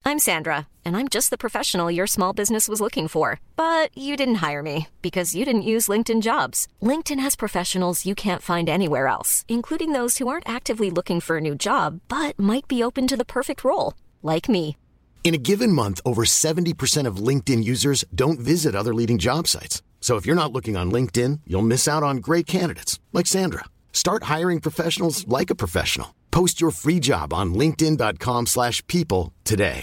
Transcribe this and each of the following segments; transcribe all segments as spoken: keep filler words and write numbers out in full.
I'm Sandra, and I'm just the professional your small business was looking for. But you didn't hire me because you didn't use LinkedIn Jobs. LinkedIn has professionals you can't find anywhere else, including those who aren't actively looking for a new job, but might be open to the perfect role, like me. In a given month, over seventy percent of LinkedIn users don't visit other leading job sites. So if you're not looking on LinkedIn, you'll miss out on great candidates like Sandra. Start hiring professionals like a professional. Post your free job on linkedin.com slash people today.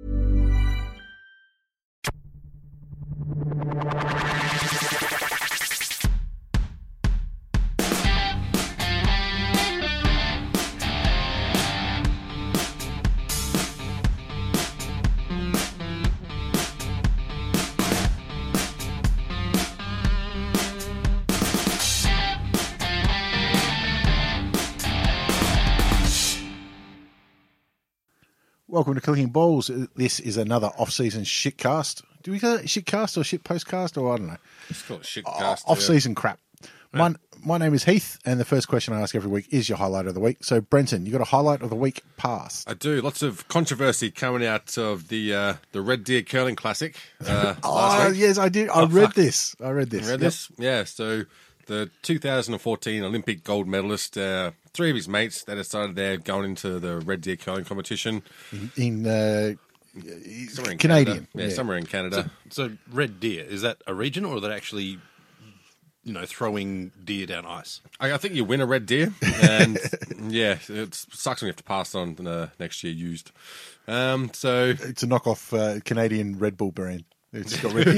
Welcome to Clicking Balls. This is another off-season shitcast. Do we call it shitcast or shit postcast or I don't know? It's called shitcast. Uh, off-season yeah. crap. My, yeah. my name is Heath, and the first question I ask every week is your highlight of the week. So, Brenton, you got a highlight of the week past? I do. Lots of controversy coming out of the uh, the Red Deer Curling Classic. Uh, oh, last week. yes, I did. I oh, read fuck. this. I read this. You read yep. this? Yeah. So, the two thousand fourteen Olympic gold medalist, uh, three of his mates, they decided they're going into the Red Deer curling competition. In, uh, somewhere in Canadian. Yeah, yeah, somewhere in Canada. So, so Red Deer, is that a region or are they actually, you know, throwing deer down ice? I, I think you win a red deer. And, yeah, it sucks when you have to pass on uh, next year used. Um, so It's a knockoff uh, Canadian Red Bull brand. It's got Red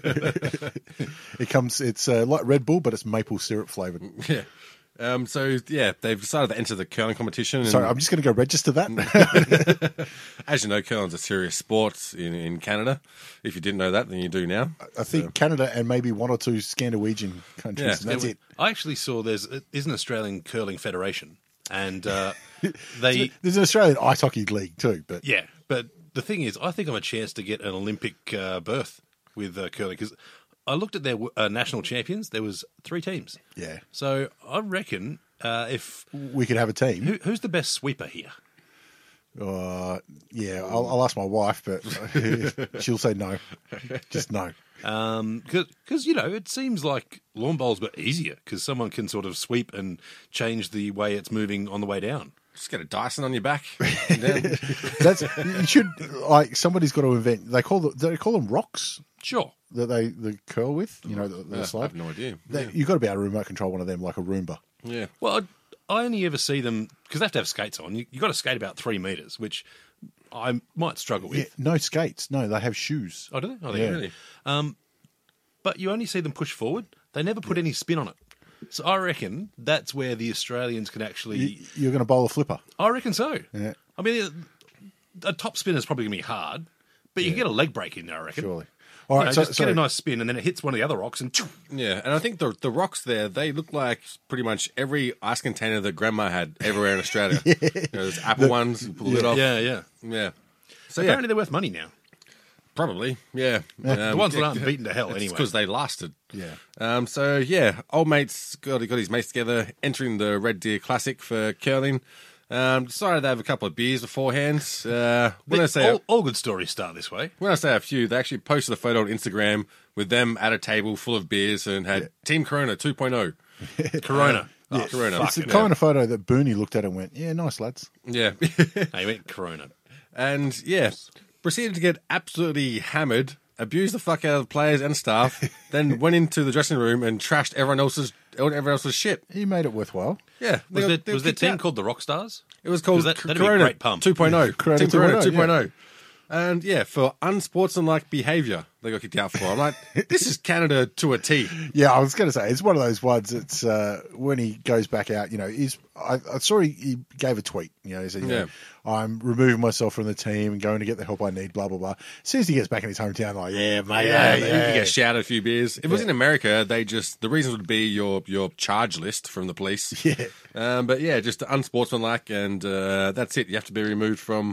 It comes. It's uh, like Red Bull, but it's maple syrup flavored. Yeah. Um, so yeah, they've decided to enter the curling competition. And, Sorry, I'm just going to go register that. as you know, curling's a serious sport in, in Canada. If you didn't know that, then you do now. I think so. Canada and maybe one or two Scandinavian countries. Yeah. And that's it. I actually saw there's is an Australian curling federation, and uh, they there's an Australian ice hockey league too. But yeah, but the thing is, I think I'm a chance to get an Olympic uh, berth with uh, curling because I looked at their uh, national champions. There was three teams. Yeah. So I reckon uh, if we could have a team. Who, who's the best sweeper here? Uh, yeah, I'll, I'll ask my wife, but she'll say no. Just no. Um, because you know, it seems like lawn bowls were easier because someone can sort of sweep and change the way it's moving on the way down. Just get a Dyson on your back. That's you should like somebody's got to invent. They call the, they call them rocks. Sure. That they the curl with, you know, the, the yeah, slide. I have no idea. They, yeah. You've got to be able to remote control one of them like a Roomba. Yeah. Well, I, I only ever see them because they have to have skates on. You, you got to skate about three meters, which I might struggle with. Yeah, no skates. No, they have shoes. Oh, do they? Oh, they Yeah. really. Um, but you only see them push forward. They never put yeah. any spin on it. So I reckon that's where the Australians can actually. You, you're going to bowl a flipper. I reckon so. Yeah. I mean, a top spin is probably going to be hard, but you yeah. can get a leg break in there, I reckon. Surely. All right, you know, so, just sorry. get a nice spin, and then it hits one of the other rocks, and yeah. And I think the the rocks there, they look like pretty much every ice container that Grandma had everywhere in Australia. yeah. You know, there's apple the, ones, you pull yeah. it off. Yeah, yeah, yeah. So apparently yeah. they're worth money now. Probably, yeah. Um, the ones yeah, that aren't beaten to hell, anyway. because they lasted. Yeah. Um. So yeah, old mates got got his mates together, entering the Red Deer Classic for curling. Um, decided to have a couple of beers beforehand. Uh, when the, I say all, a, all good stories start this way. When I say a few, they actually posted a photo on Instagram with them at a table full of beers and had yeah. Team Corona two point oh. Corona. Oh, yeah. Corona. It's the kind yeah. of photo that Booney looked at and went, yeah, nice, lads. Yeah. I went Corona. And, yeah, proceeded to get absolutely hammered, abused the fuck out of the players and staff, then went into the dressing room and trashed everyone else's everyone else's shit. He made it worthwhile. Yeah. Was, they, there, was their team out. called the Rockstars? It was called that, Corona two point oh. Corona Team Corona two point oh. Yeah. And, yeah, for unsportsmanlike behaviour, they got kicked out for. I'm like, this is Canada to a T. Yeah, I was going to say, it's one of those ones that's uh, when he goes back out, you know, he's, I, I saw he, he gave a tweet, you know, he said, you yeah. know, I'm removing myself from the team and going to get the help I need, blah, blah, blah. As soon as he gets back in his hometown, like, yeah, mate, yeah, yeah, yeah. yeah. You get shouted a few beers. If it was yeah. in America, they just, the reason would be your, your charge list from the police. Yeah. Um, but, yeah, just unsportsmanlike, and uh, that's it. You have to be removed from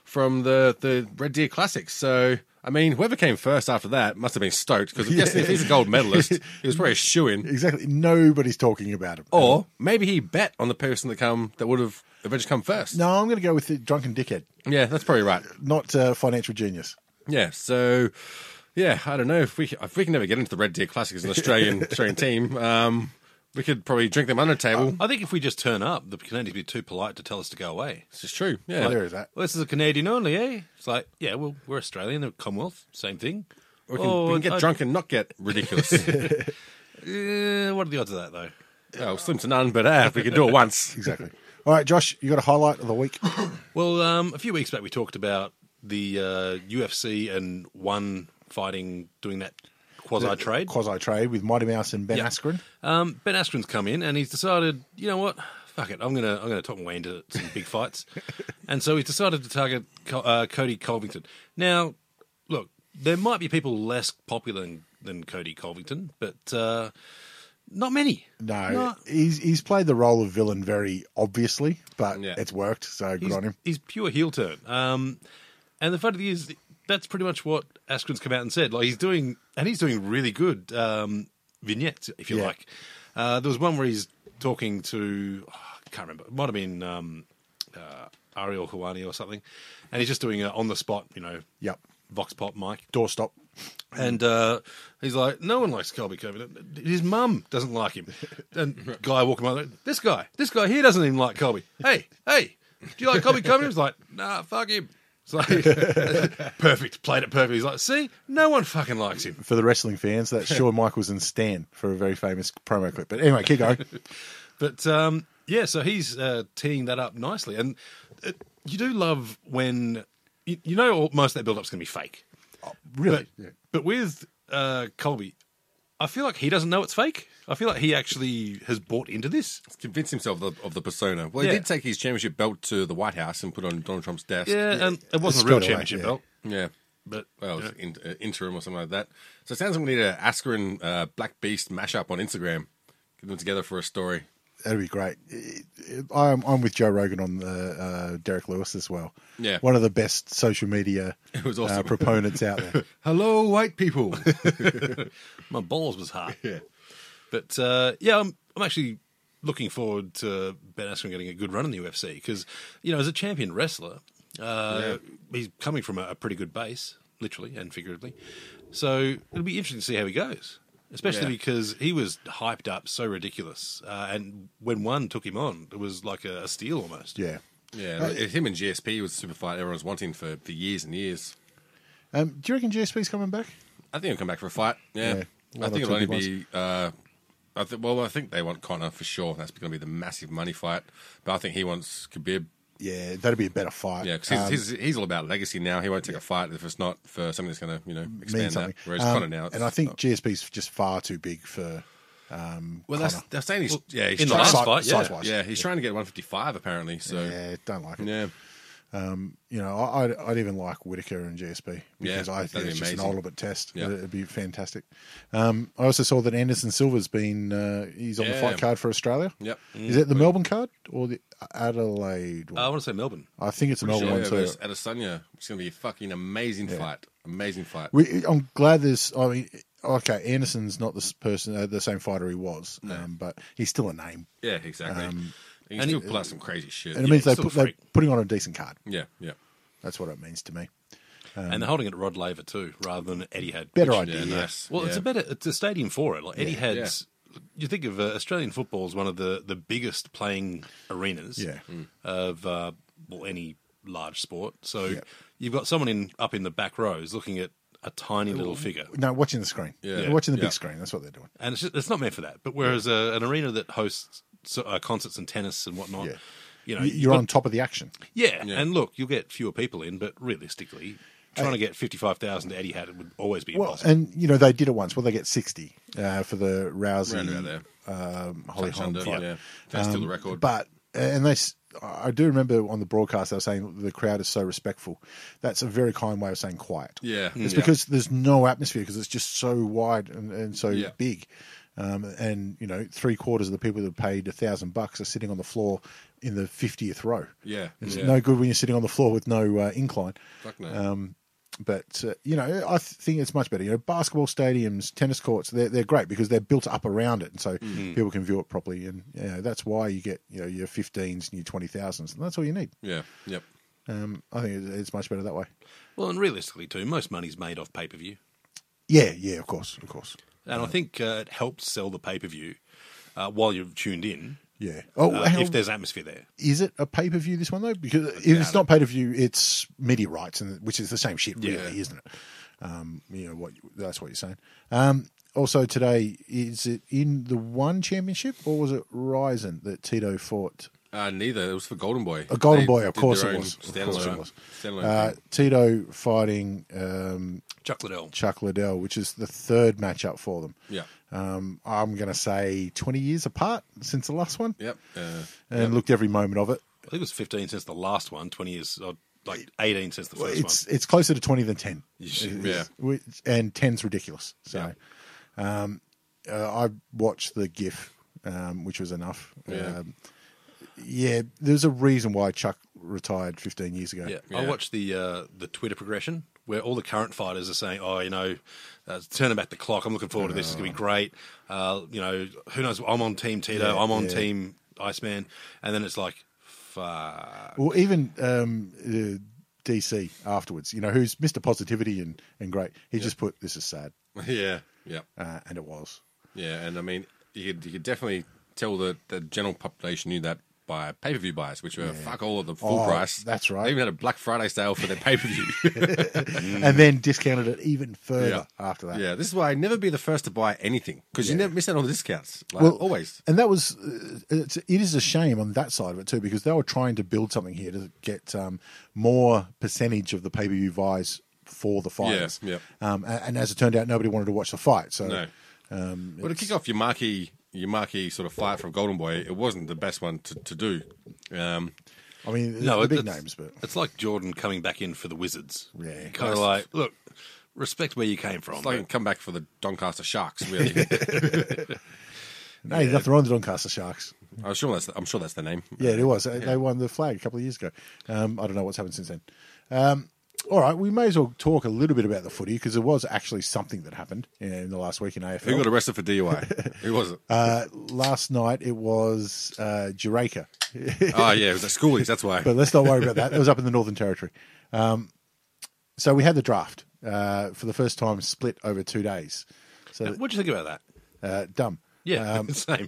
from the, the Red Deer Classics. So, I mean, whoever came first after that must have been stoked, because I'm guessing if he's a gold medalist, he was probably a shoo-in. Exactly. Nobody's talking about him. Or maybe he bet on the person that come that would have eventually come first. No, I'm going to go with the drunken dickhead, Yeah, that's probably right. not uh, financial genius. Yeah, so, yeah, I don't know. If we if we can never get into the Red Deer Classic as an Australian Australian team, um, we could probably drink them under the table. I think if we just turn up, the Canadians would be too polite to tell us to go away. This is true, yeah. Oh, there is that. Well, this is a Canadian only, eh? It's like, yeah, well, we're Australian, the Commonwealth, same thing. We can, Oh, we can get I- drunk and not get ridiculous. Eh, what are the odds of that, though? Oh, slim to none, but uh, if we can do it once. Exactly. All right, Josh, you got a highlight of the week? Well, um, a few weeks back we talked about the uh, U F C and One fighting, doing that quasi-trade. Quasi trade with Mighty Mouse and Ben Yeah. Askren. Um, Ben Askren's come in and he's decided, you know what, fuck it, I'm gonna I'm gonna talk my way into some big fights, and so he's decided to target Co- uh, Cody Covington. Now, look, there might be people less popular than, than Cody Covington, but uh, not many. No, Not- he's he's played the role of villain very obviously, but Yeah. it's worked. So good he's, on him. he's pure heel turn. Um, and the funny thing is, that's pretty much what Askren's come out and said. Like he's doing, and he's doing really good um, vignettes, if you Yeah. like. Uh, there was one where he's talking to, oh, I can't remember, it might have been um, uh, Ariel Hawani or something, and he's just doing a on the spot, you know, Yep. vox pop mic. Doorstop. And uh, he's like, no one likes Colby Covington. His mum doesn't like him. And guy walking by, like, this guy, this guy here doesn't even like Colby. Hey, hey, do you like Colby Covington? He's like, nah, fuck him. It's like, perfect, played it perfect. He's like, see, no one fucking likes him. For the wrestling fans, that's Shawn Michaels and Stan for a very famous promo clip. But anyway, keep going. But um, yeah, so he's uh, teeing that up nicely. And uh, you do love when, you, you know, all, most of that build-up's going to be fake. Really? But, but with uh, Colby, I feel like he doesn't know it's fake. I feel like he actually has bought into this. Convince himself of the, of the persona. Well, he Yeah. did take his championship belt to the White House and put on Donald Trump's desk. Yeah, and it wasn't a real Straight away, championship yeah. belt. Yeah. But Well, you it's know, in, uh, interim or something like that. So it sounds like we need a Askren uh, Black Beast mashup on Instagram. Get them together for a story. That'd be great. I'm, I'm with Joe Rogan on the uh, Derek Lewis as well. Yeah. One of the best social media It was awesome. uh, proponents out there. Hello, white people. my balls was hard. yeah. But uh, yeah, I'm, I'm actually looking forward to Ben Askren getting a good run in the U F C because, you know, as a champion wrestler, uh, he's coming from a, a pretty good base, literally and figuratively. So it'll be interesting to see how he goes, especially Yeah. because he was hyped up so ridiculous. Uh, and when one took him on, it was like a, a steal almost. Yeah. Yeah, him and G S P was the super fight everyone was wanting for, for years and years. Um, do you reckon G S P's coming back? I think he'll come back for a fight. Yeah. Yeah. I One or think two it'll only big be... Uh, I th- well, I think they want Connor for sure. That's going to be the massive money fight. But I think he wants Khabib. Yeah, that'd be a better fight. Yeah, because he's, Um, he's, he's all about legacy now. He won't take a fight if it's not for something that's going to, you know, mean expand that. something. Whereas Um, Connor now... It's, and I think oh. G S P's just far too big for um, Well, Connor. that's, they're saying he's... yeah, he's in the trying, last Si- fight, yeah. size-wise. yeah, he's trying to get one fifty-five apparently. So, yeah. Yeah, don't like it. yeah. You know, I- I'd, I'd even like Whitaker and G S P because Yeah, I think that'd be it's just an amazing. ultimate test. Yeah. It'd be fantastic. Um, I also saw that Anderson Silva's been uh, he's on the Yeah. fight card for Australia. Yep. Is it the Melbourne card or the Adelaide one? I want to say Melbourne. I think it's a Melbourne Sure, one yeah, too. there's Adesanya. It's going to be a fucking amazing fight. Amazing fight. We, I'm glad there's. I mean, okay, Anderson's not this person, uh, the same fighter he was, um, but he's still a name, Yeah, exactly. Um, you can still pull out some crazy shit. and it means they still put, a they're freak. putting on a decent card. Yeah, yeah. That's what it means to me. and they're holding it at Rod Laver too, rather than Etihad. Better which- idea. Yeah, Yeah. nice. Well, it's Yeah. a better, it's a stadium for it. Like Yeah. Etihad's, you think of uh, Australian football as one of the, the biggest playing arenas Yeah. of uh, well, any large sport. So Yeah. you've got someone in up in the back rows looking at a tiny little figure, No, watching the screen. Yeah. They're watching the Yeah. big screen. That's what they're doing. and it's, just, it's not meant for that. But whereas uh, an arena that hosts so, uh, concerts and tennis and whatnot, Yeah. you know, You- you've You're got- on top of the action. yeah, Yeah. and look, you'll get fewer people in, but realistically, trying to get fifty-five thousand to Etihad would always be Well, impossible. and you know they did it once. Well, they get sixty uh, for the Rousey, Round about there. um, Holly Touch Holm under, fight. yeah. That's still the record. But and they, s- I do remember on the broadcast they were saying the crowd is so respectful. That's a very kind way of saying quiet. Yeah. it's Yeah. because there's no atmosphere because it's just so wide and, and so Yeah. big. Um, and you know, three quarters of the people that paid a thousand bucks are sitting on the floor in the fiftieth row. Yeah, It's yeah. no good when you're sitting on the floor with no uh, incline. Fuck no. Um, but, uh, you know, I th- think it's much better. You know, basketball stadiums, tennis courts, they're, they're great because they're built up around it. And so Mm-hmm. people can view it properly. And, you know, that's why you get, you know, your fifteens and your twenty thousands. And that's all you need. yeah, yep. Um, I think it- it's much better that way. Well, and realistically too, most money's made off pay per view, Yeah, yeah, of course, of course. and I think uh, it helps sell the pay per view uh, while you're tuned in. Yeah. Oh, Uh, hang if on. there's atmosphere there. Is it a pay per view? This one though, because if doubt it's not pay per view, it's media rights, and which is the same shit, really, Yeah. isn't it? Um, you know what? That's what you're saying. Um, also today, is it in the One Championship or was it Ryzen that Tito fought? Uh, neither. It was for Golden Boy. A Golden They Boy, of did course their it own was. Of standalone- course it was. standalone Uh, thing. Tito fighting um, Chuck Liddell. Chuck Liddell, which is the third matchup for them. Yeah. Um, I'm going to say twenty years apart since the last one, Yep. Uh, and looked every moment of it. I think it was fifteen since the last one, twenty years, or like eighteen since the first It's it's closer to twenty than ten. Yeah. Which- and ten's ridiculous. So, um, uh, I watched the GIF, um, which was enough. Yeah. Um, yeah, there's a reason why Chuck retired fifteen years ago. one. Yeah. Yeah. I watched the uh, the Twitter progression where all the current fighters are saying, "Oh, you know, uh, turning back the clock. I'm looking forward to this. It's going to be great. Uh, you know, who knows? I'm on Team Tito. Yeah, I'm on yeah. Team Iceman." And then it's like, fuck. Well, even um, uh, D C afterwards, you know, who's Mister Positivity and, and great. He just put, "This is sad," yeah. Yeah. uh, and it was. Yeah. And I mean, you could, you could definitely tell that the general population knew that by pay per view buys, which were fuck all of the full Oh, price. that's right. They even had a Black Friday sale for their pay per view. And then discounted it even further yeah. after that. Yeah. This is why I never be the first to buy anything because you Yeah. never miss out on the discounts. Like, Well, always. And that was, uh, it's, it is a shame on that side of it too, because they were trying to build something here to get um, more percentage of the pay per view buys for the fighters. Yeah, Um, and, and as it turned out, nobody wanted to watch the fight. So, No. um, Well, to kick off your marquee, your marquee sort of fight from Golden Boy, it wasn't the best one to, to do. Um, I mean, No, the it- big it's, names, but it's like Jordan coming back in for the Wizards. Yeah. kind of like, look, respect where you came from. it's like but- come back for the Doncaster Sharks, really. no, nothing wrong with the Doncaster Sharks. I'm sure that's I'm sure that's the name. Yeah, it was. They They won the flag a couple of years ago. Um, I don't know what's happened since then. Um, all right, we may as well talk a little bit about the footy because there was actually something that happened in the last week in A F L. Who got arrested for D U I? Who was it? Uh, last night it was uh, Jureka. Oh yeah, it was at Schoolies. That's why. But let's not worry about that. It was up in the Northern Territory. Um, so we had the draft uh, for the first time split over two days. So What do you think about that? uh, dumb. Yeah, Um, same.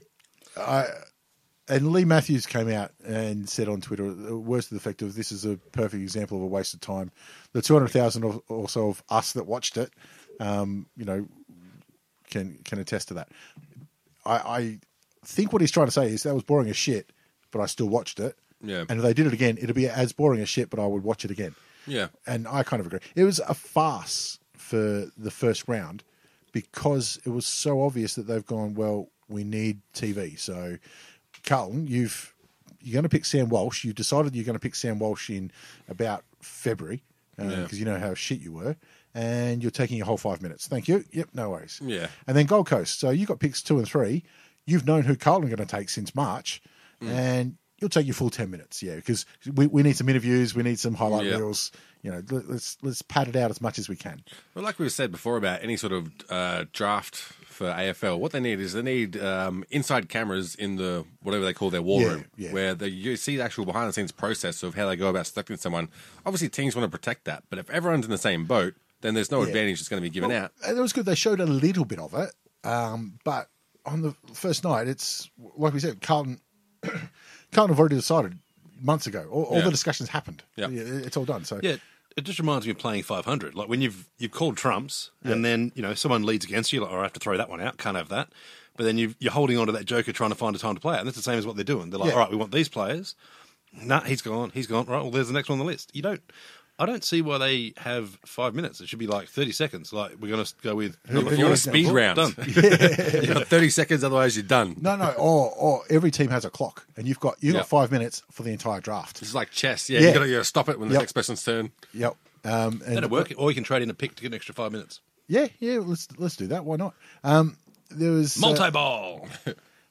And Lee Matthews came out and said on Twitter, words to the effect of, "This is a perfect example of a waste of time." The two hundred thousand or, or so of us that watched it, um, you know, can can attest to that. I, I think what he's trying to say is that was boring as shit, but I still watched it. Yeah. And if they did it again, it'd be as boring as shit, but I would watch it again. Yeah. And I kind of agree. It was a farce for the first round because it was so obvious that they've gone, well, we need T V. So, Carlton, you've you're going to pick Sam Walsh. You've decided you're going to pick Sam Walsh in about February because Yeah. you know how shit you were, and you're taking your whole five minutes. Thank you. Yep, no worries. Yeah. And then Gold Coast. So you got picks two and three. You've known who Carlton are going to take since March, Mm. and you'll take your full ten minutes. Yeah, because we, we need some interviews. We need some highlight Yeah. reels. You know, let, let's let's pad it out as much as we can. Well, like we said before about any sort of uh, draft for A F L, what they need is they need um, inside cameras in the whatever they call their war Yeah, room, yeah. where they, you see the actual behind the scenes process of how they go about selecting someone. Obviously, teams want to protect that, but if everyone's in the same boat, then there's no Yeah. advantage that's going to be given out. And it was good. They showed a little bit of it, um, but on the first night, it's like we said, Carlton. Carlton have already decided months ago. All, all Yeah. the discussions happened. Yeah. It's all done. So Yeah, it just reminds me of playing five hundred. Like when you've you've called trumps, and then you know someone leads against you, like, oh, I have to throw that one out. Can't have that. But then you've, you're holding on to that joker, trying to find a time to play it, and that's the same as what they're doing. They're like, Yeah. all right, we want these players. Nah, he's gone. He's gone. Right, well, there's the next one on the list. You don't. I don't see why they have five minutes. It should be like thirty seconds. Like we're going to go with number If you want a four. speed Done. round, you got thirty seconds, otherwise you're done. no, no. Or, or every team has a clock, and you've got you've Yeah. got five minutes for the entire draft. It's like chess. Yeah, Yeah. you got to stop it when the Yep. next person's turn. Yep. Um, and That'd work. Or you can trade in a pick to get an extra five minutes. Yeah, yeah. Let's let's do that. Why not? Um, there was uh, Multi-ball.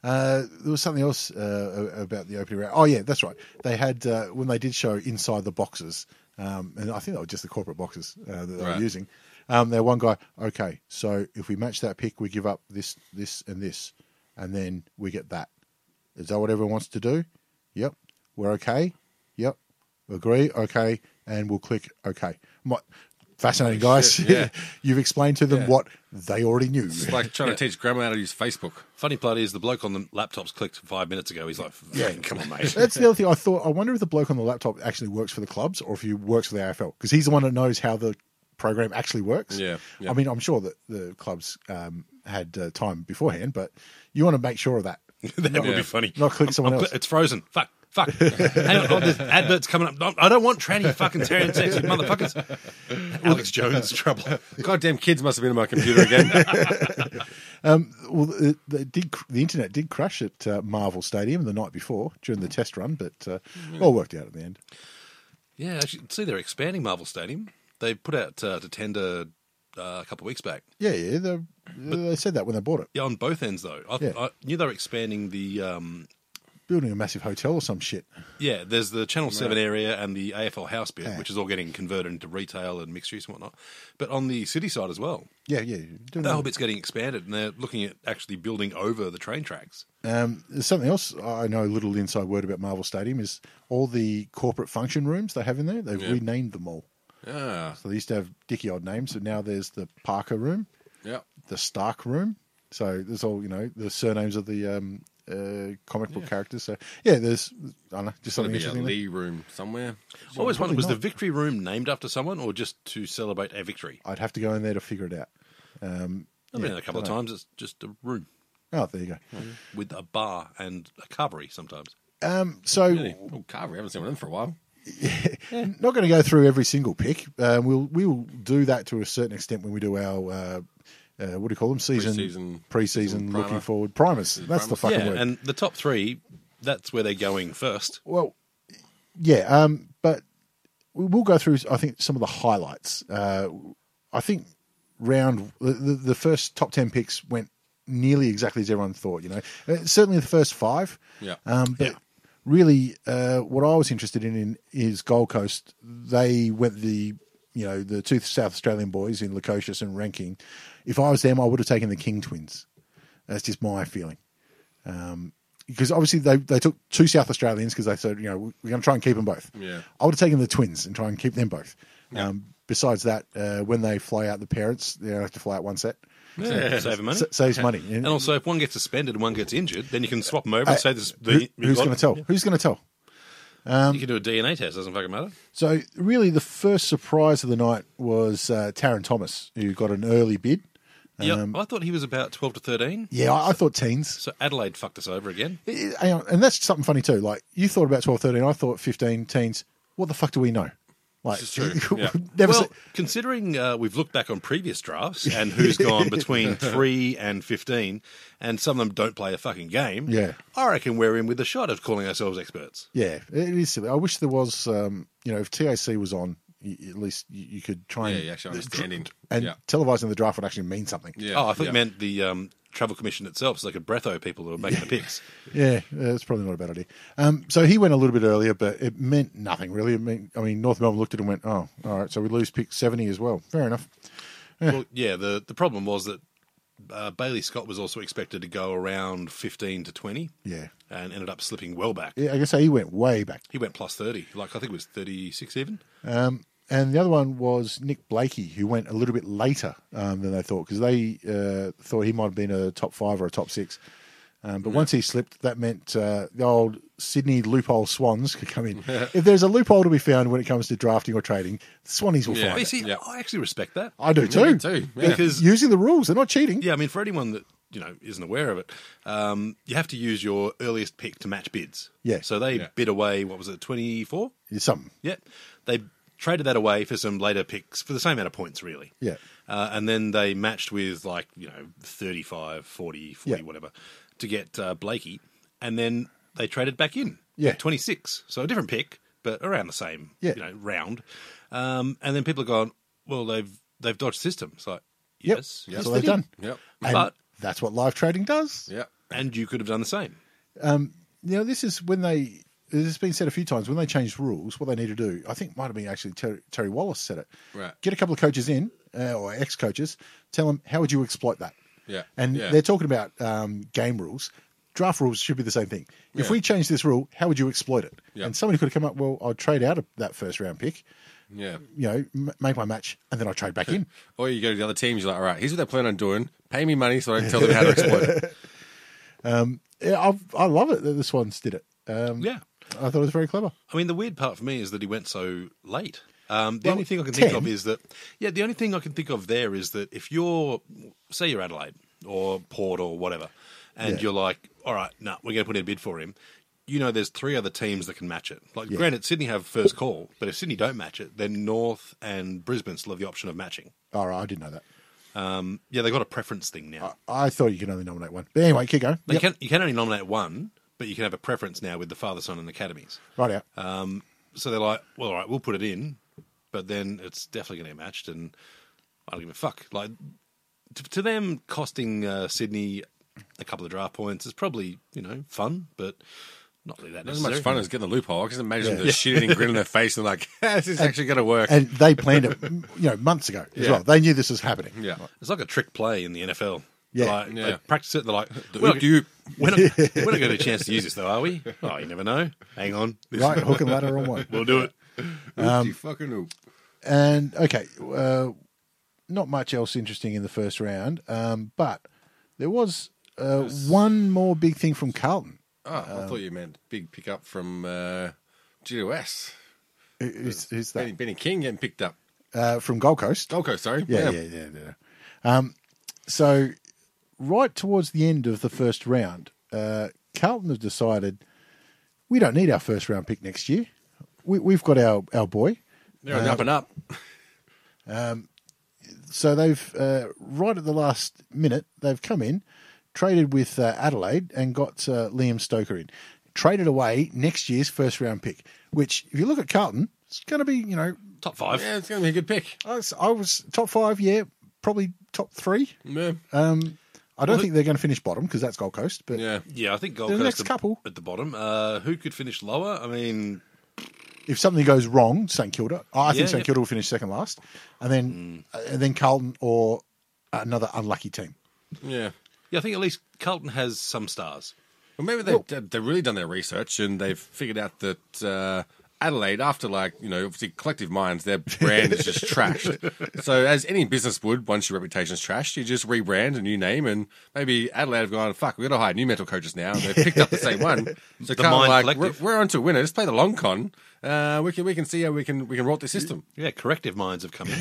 Uh, there was something else uh, about the opening round. Oh, yeah, that's right. They had, uh, when they did show inside the boxes, um, and I think they were just the corporate boxes uh, that they Right. were using, um, there one guy, okay, so if we match that pick, we give up this, this, and this, and then we get that. Is that what everyone wants to do? Yep. We're okay? Yep. We agree? Okay. And we'll click okay. My, fascinating, guys. shit, yeah. You've explained to them Yeah. what they already knew. It's like trying to teach grandma how to use Facebook. Funny part is the bloke on the laptops clicked five minutes ago. He's like, Yeah. come on, mate. That's the other thing I thought. I wonder if the bloke on the laptop actually works for the clubs or if he works for the A F L because he's the one that knows how the program actually works. Yeah, yeah. I mean, I'm sure that the clubs um, had uh, time beforehand, but you want to make sure of that. That would Yeah. be funny. Not click someone I'm else. cl- It's frozen. Fuck. Fuck. Hang on. Oh, there's adverts coming up. I don't want tranny fucking Terran sex, you motherfuckers. Alex Jones trouble. Goddamn kids must have been on my computer again. Well, it, it did, the internet did crash at uh, Marvel Stadium the night before during the test run, but uh, all worked out at the end. Yeah, actually, see, they're expanding Marvel Stadium. They put out uh, to tender uh, a couple of weeks back. Yeah, yeah, they, they said that when they bought it. Yeah, on both ends though. I, Yeah. I knew they were expanding the. Um, Building a massive hotel or some shit. yeah, there's the Channel Seven area and the A F L House bit, Yeah. which is all getting converted into retail and mixed use and whatnot. But on the city side as well, Yeah, yeah. doing that whole that. bit's getting expanded, and they're looking at actually building over the train tracks. Um, there's something else I know a little inside word about Marvel Stadium is all the corporate function rooms they have in there, they've Yeah. renamed them all. Yeah. So they used to have dicky odd names, so now there's the Parker room, Yeah. the Stark room. So there's all, you know, the surnames of the um, uh, comic book characters. So, yeah, there's, I don't know, just Gotta something be a interesting there. Lee room somewhere. I always wondered, probably was the not. Victory Room named after someone or just to celebrate a victory? I'd have to go in there to figure it out. Um, I've been yeah, there a couple of dunno. times. It's just a room Oh, there you go. with a bar and a carvery sometimes. Um, so, Really? Oh, Carver, I haven't seen one of them for a while. not going to go through every single pick. Um, we'll we will do that to a certain extent when we do our uh, uh, what do you call them? Season Pre-season- pre-season season looking primer. forward primers. That's the fucking Yeah, word. and the top three, that's where they're going first. Well, yeah, um, but we will go through. I think some of the highlights. Uh, I think round the, the, the first top ten picks went nearly exactly as everyone thought. You know, uh, certainly the first five. Yeah. Um, but Yeah. really, uh, what I was interested in, in is Gold Coast. They went the you know the two South Australian boys in Lukosius and Ranking. If I was them, I would have taken the King twins. That's just my feeling. Um, because obviously they, they took two South Australians because they said, you know, we're going to try and keep them both. Yeah. I would have taken the twins and try and keep them both. Um, besides that, uh, when they fly out the parents, they don't have to fly out one set. Yeah, save money. S- saves money. And also, if one gets suspended and one gets injured, then you can swap them over Uh, and say this. who- The, who's going to tell? Who's going to tell? you can do a D N A test. Doesn't fucking matter. So really, the first surprise of the night was uh, Taron Thomas, who got an early bid. Yeah, Um, I thought he was about twelve to thirteen. Yeah, I, I thought teens. So Adelaide fucked us over again. It- it- hang on, and that's something funny too. Like you thought about twelve, thirteen, I thought fifteen, teens. What the fuck do we know? Like, This is true, yeah. never. Well, se- considering uh, we've looked back on previous drafts and who's gone between three and fifteen, and some of them don't play a fucking game, Yeah. I reckon we're in with a shot at calling ourselves experts. Yeah, it is silly. I wish there was, um, you know, if T A C was on, y- at least you, you could try Yeah, and you actually understanding. and Yeah. televising the draft would actually mean something. Yeah. Oh, I thought yeah. you meant the um, Travel Commission itself, so they could breatho people who are making the picks. Yeah, uh, it's probably not a bad idea. Um, so he went a little bit earlier, but it meant nothing really. It mean, I mean, North Melbourne looked at it and went, "Oh, all right." So we lose pick seventy as well. Fair enough. Well, yeah, the, the problem was that uh, Bailey Scott was also expected to go around fifteen to twenty Yeah, and ended up slipping well back. yeah. I guess he went way back. He went plus thirty. Like, I think it was thirty-six even. Um, and the other one was Nick Blakey, who went a little bit later um, than they thought because they uh, thought he might have been a top five or a top six. Um, but once he slipped, that meant uh, the old Sydney loophole Swans could come in. If there's a loophole to be found when it comes to drafting or trading, the Swannies will Yeah. But find you it. see, Yeah. I actually respect that. I do Yeah, too. me too, yeah. Because, Using the rules, they're not cheating. yeah, I mean, for anyone that, you know, isn't aware of it, um, you have to use your earliest pick to match bids. Yeah. So they Yeah. bid away, what was it, twenty-four? It's something. Yeah. They traded that away for some later picks for the same amount of points, really. Yeah. Uh, and then they matched with, like, you know, thirty-five, forty, forty, Yeah. whatever, to get uh, Blakey. And then they traded back in. Yeah. at twenty-six. So a different pick, but around the same Yeah. you know, round. Um, and then people are going, well, they've they've dodged systems. Like, Yep. yes. That's yes, what they they've done. Yep. And But- that's what live trading does. Yep. And you could have done the same. You know, this is when they. This has been said a few times. When they changed rules, what they need to do, I think, might have been actually Terry, Terry Wallace said it. Right. Get a couple of coaches in uh, or ex-coaches. Tell them how would you exploit that. Yeah. And yeah. they're talking about um, game rules. Draft rules should be the same thing. If Yeah. we change this rule, how would you exploit it? Yeah. And somebody could have come up. Well, I'd trade out of that first round pick. Yeah. You know, m- make my match, and then I trade back in. Or you go to the other teams, you're like, all right, here's what they're planning on doing. Pay me money so I can tell them how to exploit it. Yeah, I, I love it that the Swans did it. Um, Yeah. I thought it was very clever. I mean, the weird part for me is that he went so late. Um, the Well, only thing I can think ten. of is that, yeah, the only thing I can think of there is that if you're, say you're Adelaide or Port or whatever, and Yeah. you're like, all right, no, we're going to put in a bid for him, you know there's three other teams that can match it. Like, Yeah. granted, Sydney have first call, but if Sydney don't match it, then North and Brisbane still have the option of matching. All right, I didn't know that. Um, yeah, they've got a preference thing now. I thought you could only nominate one. But anyway, keep going. Now, Yep. you, can, you can only nominate one, but you can have a preference now with the father, son, and academies. Right out. Um, so they're like, well, all right, we'll put it in, but then it's definitely going to get matched, and I don't give a fuck. Like, to, to them, costing uh, Sydney a couple of draft points is probably, you know, fun, but not really that Not as necessary. much fun as getting the loophole. I can imagine Yeah. the shit-eating grin on their face and like, this is actually going to work. And they planned it, you know, months ago as Yeah. well. They knew this was happening. yeah. It's like a trick play in the N F L. Yeah. Like, Yeah. They practice it, they're like, The we're oop de oop. we're not, we're not going to get a chance to use this, though, are we? Oh, you never know. Hang on. This- Right, hook and ladder on one. We'll do it. Oopsie fucking oop. And okay, uh, not much else interesting in the first round, um, but there was uh, one more big thing from Carlton. Oh, I thought you meant big pickup from uh, G W S. Who- Who's, who's Benny, that? Benny King getting picked up. Uh, from Gold Coast. Gold Coast, sorry. Yeah, yeah, yeah. yeah, Um, so, right towards the end of the first round, uh, Carlton have decided we don't need our first round pick next year. We, we've got our, our boy. They're on the up and up. So they've, uh, right at the last minute, they've come in, traded with uh, Adelaide and got uh, Liam Stoker in. Traded away next year's first round pick, which, if you look at Carlton, it's going to be, you know, Top five. Yeah, it's going to be a good pick. I was, I was top five, yeah, probably top three. Yeah. Um, I don't think they're going to finish bottom because that's Gold Coast, but Yeah. Yeah, I think Gold The Coast next at- couple. at the bottom. Uh, who could finish lower? I mean, if something goes wrong, St Kilda, I think Yeah, St yep. Kilda will finish second last, and then uh, and then Carlton or another unlucky team. Yeah. yeah, I think at least Carlton has some stars. Well, maybe they've, they've really done their research and they've figured out that uh, Adelaide, after like, you know, obviously collective minds, their brand is just trashed. So as any business would, once your reputation's trashed, you just rebrand a new name and maybe Adelaide have gone, fuck, we've got to hire new mental coaches now. And they've picked up the same one. So The kind of Mind like, we're, Collective. we're on to a winner. Let's play the long con. Uh, we can we can see how we can we can rot the system. Yeah, corrective minds have come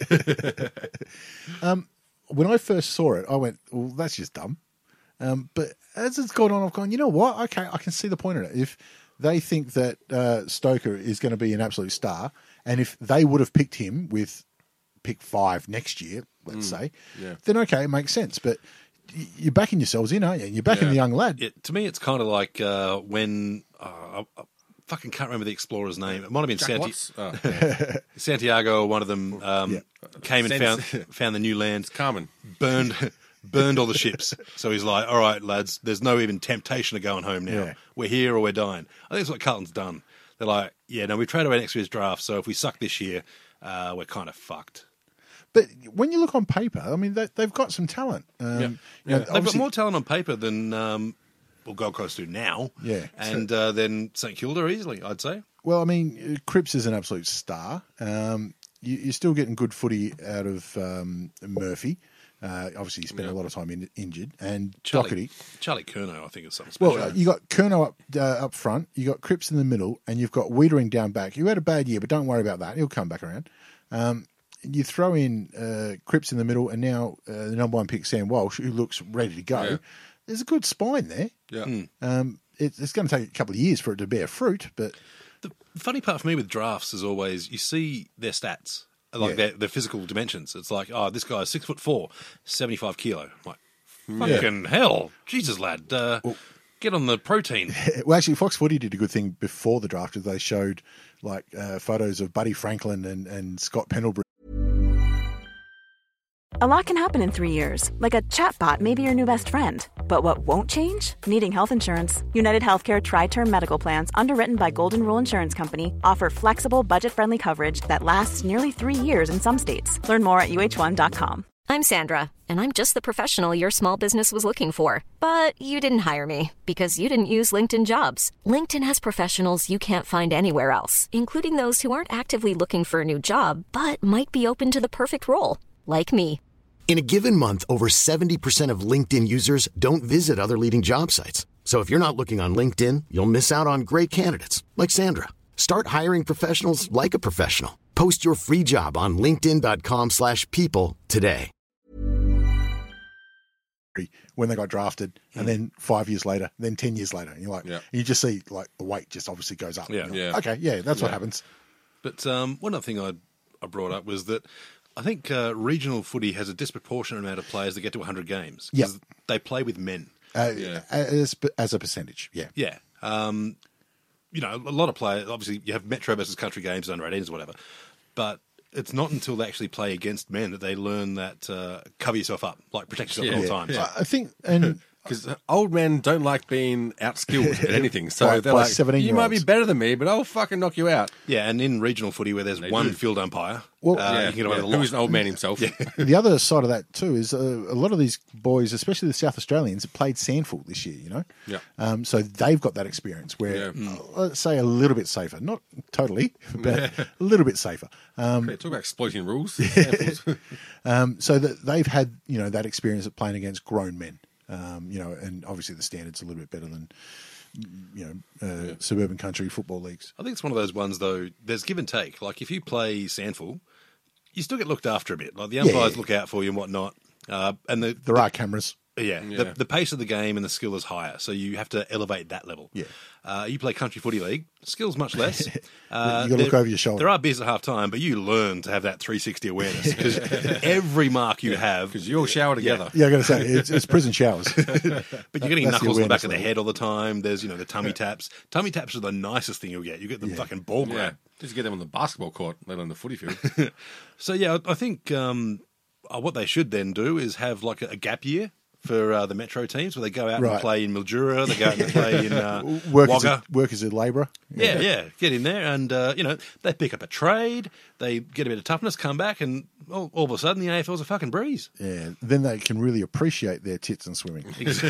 in. When I first saw it, I went, "Well, that's just dumb." Um, but as it's gone on, I've gone, you know what? Okay, I can see the point in it. If they think that uh, Stoker is going to be an absolute star, and if they would have picked him with pick five next year, let's say, yeah. then okay, it makes sense. But y- you're backing yourselves in, aren't you? You're backing Yeah. the young lad. It, to me, it's kind of like uh, when uh, I, I fucking can't remember the explorer's name. It might have been Jack Santi- Watts? Oh, Santiago, or one of them, um, Yeah. came and found Sense- found the new land, Carmen. burned burned all the ships. So he's like, all right, lads, there's no even temptation of going home now. Yeah. We're here or we're dying. I think that's what Carlton's done. They're like, yeah, no, we trade away next year's draft, so if we suck this year, uh, we're kind of fucked. But when you look on paper, I mean, they, they've got some talent. Um, Yeah. you know, They've got obviously- more talent on paper than um, well, Gold Coast do now. Yeah. And uh, then St Kilda easily, I'd say. Well, I mean, uh, Cripps is an absolute star. Um, you, you're still getting good footy out of um, Murphy. Uh, obviously, he spent Yeah. a lot of time in, injured. And Charlie, Doherty. Charlie Curnow, I think, is something special. Well, uh, you got Curnow up uh, up front, you got Cripps in the middle, and you've got Wiedering down back. You had a bad year, but don't worry about that. He'll come back around. Um, you throw in uh, Cripps in the middle, and now uh, the number one pick, Sam Walsh, who looks ready to go. Yeah. There's a good spine there. Yeah. Um, it, it's going to take a couple of years for it to bear fruit, but The funny part for me with drafts is always you see their stats, like Yeah. their, their physical dimensions. It's like, oh, this guy's six foot four, seventy-five kilo. I'm like, fucking hell. Jesus, lad. Uh, get on the protein. well, actually, Fox Footy did a good thing before the draft. They showed like uh, photos of Buddy Franklin and, and Scott Pendlebury. A lot can happen in three years, like a chatbot may be your new best friend. But what won't change? Needing health insurance. United Healthcare Tri-Term Medical Plans, underwritten by Golden Rule Insurance Company, offer flexible, budget-friendly coverage that lasts nearly three years in some states. Learn more at U H one dot com. I'm Sandra, and I'm just the professional your small business was looking for. But you didn't hire me because you didn't use LinkedIn Jobs. LinkedIn has professionals you can't find anywhere else, including those who aren't actively looking for a new job, but might be open to the perfect role, like me. In a given month, over seventy percent of LinkedIn users don't visit other leading job sites. So if you're not looking on LinkedIn, you'll miss out on great candidates like Sandra. Start hiring professionals like a professional. Post your free job on linkedin dot com slash people today. When they got drafted, and then five years later, then ten years later, and you're like, Yeah. and you just see like the weight just obviously goes up. Yeah. You're like, Yeah. Okay, yeah, that's what Yeah. happens. But um, one other thing I I brought up was that I think uh, regional footy has a disproportionate amount of players that get to one hundred games. 'Cause Yep. They play with men. Uh, Yeah. as, as a percentage, yeah. Yeah. Um, you know, a lot of players, obviously, you have metro versus country games, under eighteens or whatever. But it's not until they actually play against men that they learn that uh, cover yourself up, like protect yourself at Yeah. all times. Yeah. I think, and Because old men don't like being outskilled at anything. So By- they're by like, you might be seventeen-year-olds. better than me, but I'll fucking knock you out. Yeah, and in regional footy where there's They one do. field umpire, Well- uh, Yeah, you can get away yeah. with a lot. Who's an old man himself. the other side of that too is uh, a lot of these boys, especially the South Australians, have played Sandful this year. You know, Yeah. Um, so they've got that experience where, Yeah. uh, let's say, a little bit safer, not totally, but a little bit safer. Um, Yeah, talk about exploiting rules. um, so that they've had, you know, that experience of playing against grown men. Um, you know, and obviously the standard's a little bit better than, you know, uh, suburban country football leagues. I think it's one of those ones, though, there's give and take. Like, if you play Sandful, you still get looked after a bit. Like, the umpires Yeah. look out for you and whatnot. Uh, and the, There are cameras. Yeah, Yeah. The, the pace of the game and the skill is higher, so you have to elevate that level. Yeah. Uh, you play country footy league, skill's much less. Uh, You gotta look there- over your shoulder. There are beers at half time, but you learn to have that three sixty awareness because every mark you have, Because you all shower together. Yeah, I got to say, it's, it's prison showers. but you're getting That's the knuckles in the back awareness of the level. head all the time. There's you know the tummy taps. Tummy taps are the nicest thing you'll get. You get the fucking ball Yeah. grab. Just get them on the basketball court, let alone the footy field. So yeah, I I think um, uh, what they should then do is have like a, a gap year for uh, the metro teams where they go out and Right. play in Mildura, they go out and play in uh, work, as Wagga. a, work as a labourer. Yeah, yeah, get in there and, uh, you know, they pick up a trade, they get a bit of toughness, come back, and all, all of a sudden the A F L's a fucking breeze. Yeah, then they can really appreciate their tits and swimming.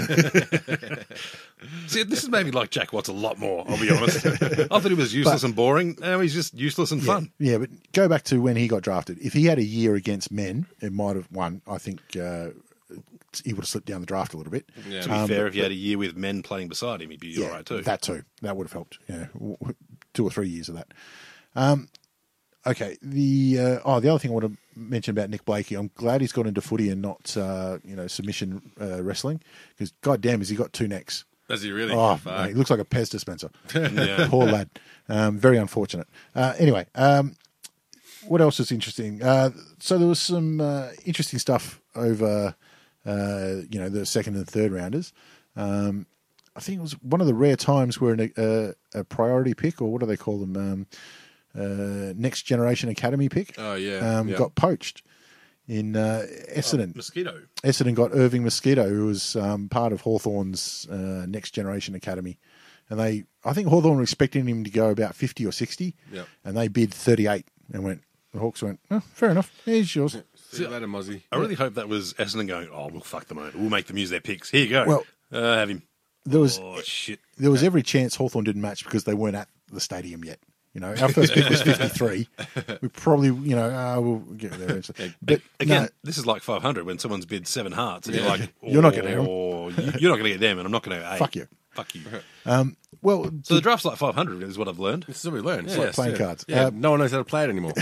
See, this has made me like Jack Watts a lot more, I'll be honest. I thought he was useless and boring, now he's just useless and fun. Yeah, but go back to when he got drafted. If he had a year against men, it might have won. I think uh, he would have slipped down the draft a little bit. Yeah. To be Um, fair, but- if you had a year with men playing beside him, he'd be Yeah, all right too. that too. That would have helped. Yeah, w- w- two or three years of that. Um, okay. The uh, oh, the other thing I want to mention about Nick Blakey, I'm glad he's got into footy and not uh, you know submission uh, wrestling because goddamn, has he got two necks? Does he really? Oh, Fuck. mate, he looks like a Pez dispenser. Yeah. Poor lad. Um, very unfortunate. Uh, anyway, um, what else is interesting? Uh, so there was some uh, interesting stuff over, uh, you know, the second and third rounders. Um, I think it was one of the rare times where an, uh, a priority pick, or what do they call them, um, uh, next generation academy pick, Oh, yeah, um, yeah. got poached in uh, Essendon. Mosquito. Essendon got Irving Mosquito, who was um, part of Hawthorn's uh, Next Generation Academy. And they, I think Hawthorn were expecting him to go about fifty or sixty, Yep. and they bid thirty-eight and went, the Hawks went, oh, fair enough, here's yours. See you later, Mozzie. I really hope that was Essendon going, oh, we'll fuck them over. We'll make them use their picks. Here you go. Well- uh, have him. There was Oh, shit. there was every chance Hawthorn didn't match because they weren't at the stadium yet. You know, our first pick was fifty-three. We probably, you know, uh, we'll get there eventually. But Again, no, this is like five hundred when someone's bid seven hearts and you're Yeah. like, You're not gonna get 'em. oh, you- you're not going to get them and I'm not going to. Fuck you. Fuck you. well, So the draft's like five hundred is what I've learned. This is what we learned. like playing cards. Yeah, Uh, no one knows how to play it anymore.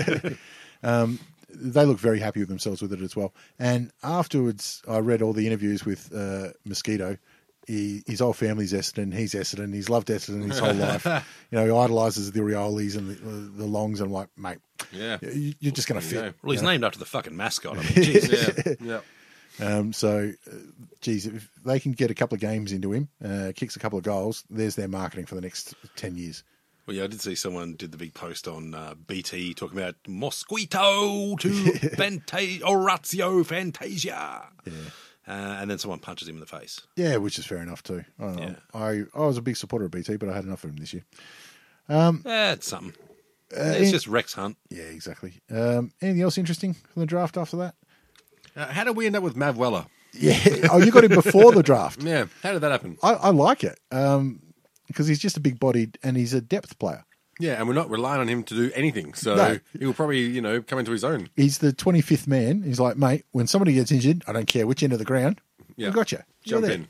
they look very happy with themselves with it as well. And afterwards, I read all the interviews with uh, Mosquito. He, his whole family's Essendon. He's Essendon. He's loved Essendon his whole life. You know, he idolises the Riolis and the, the Longs. And I'm like, mate, Yeah. you- you're just going to There you fit. go. Well, he's named after the fucking mascot. I mean, jeez. Yeah. Yeah. Um, so, uh, geez, if they can get a couple of games into him, uh, kicks a couple of goals, there's their marketing for the next ten years. Well, yeah, I did see someone did the big post on uh, B T talking about Mosquito to Fanta- Orazio Fantasia. Yeah. Uh, and then someone punches him in the face. Yeah, which is fair enough too. I, Yeah. I, I was a big supporter of B T, but I had enough of him this year. Yeah, it's something. it's in- just Rex Hunt. Yeah, exactly. Um, anything else interesting from the draft after that? Uh, how did we end up with Mav Weller? Yeah. Oh, you got him before the draft. Yeah, how did that happen? I, I like it um, because he's just a big bodied and he's a depth player. Yeah, and we're not relying on him to do anything, so No. he will probably, you know, come into his own. He's the twenty-fifth man. He's like, mate, when somebody gets injured, I don't care which end of the ground. Yeah, I got you. Jump in.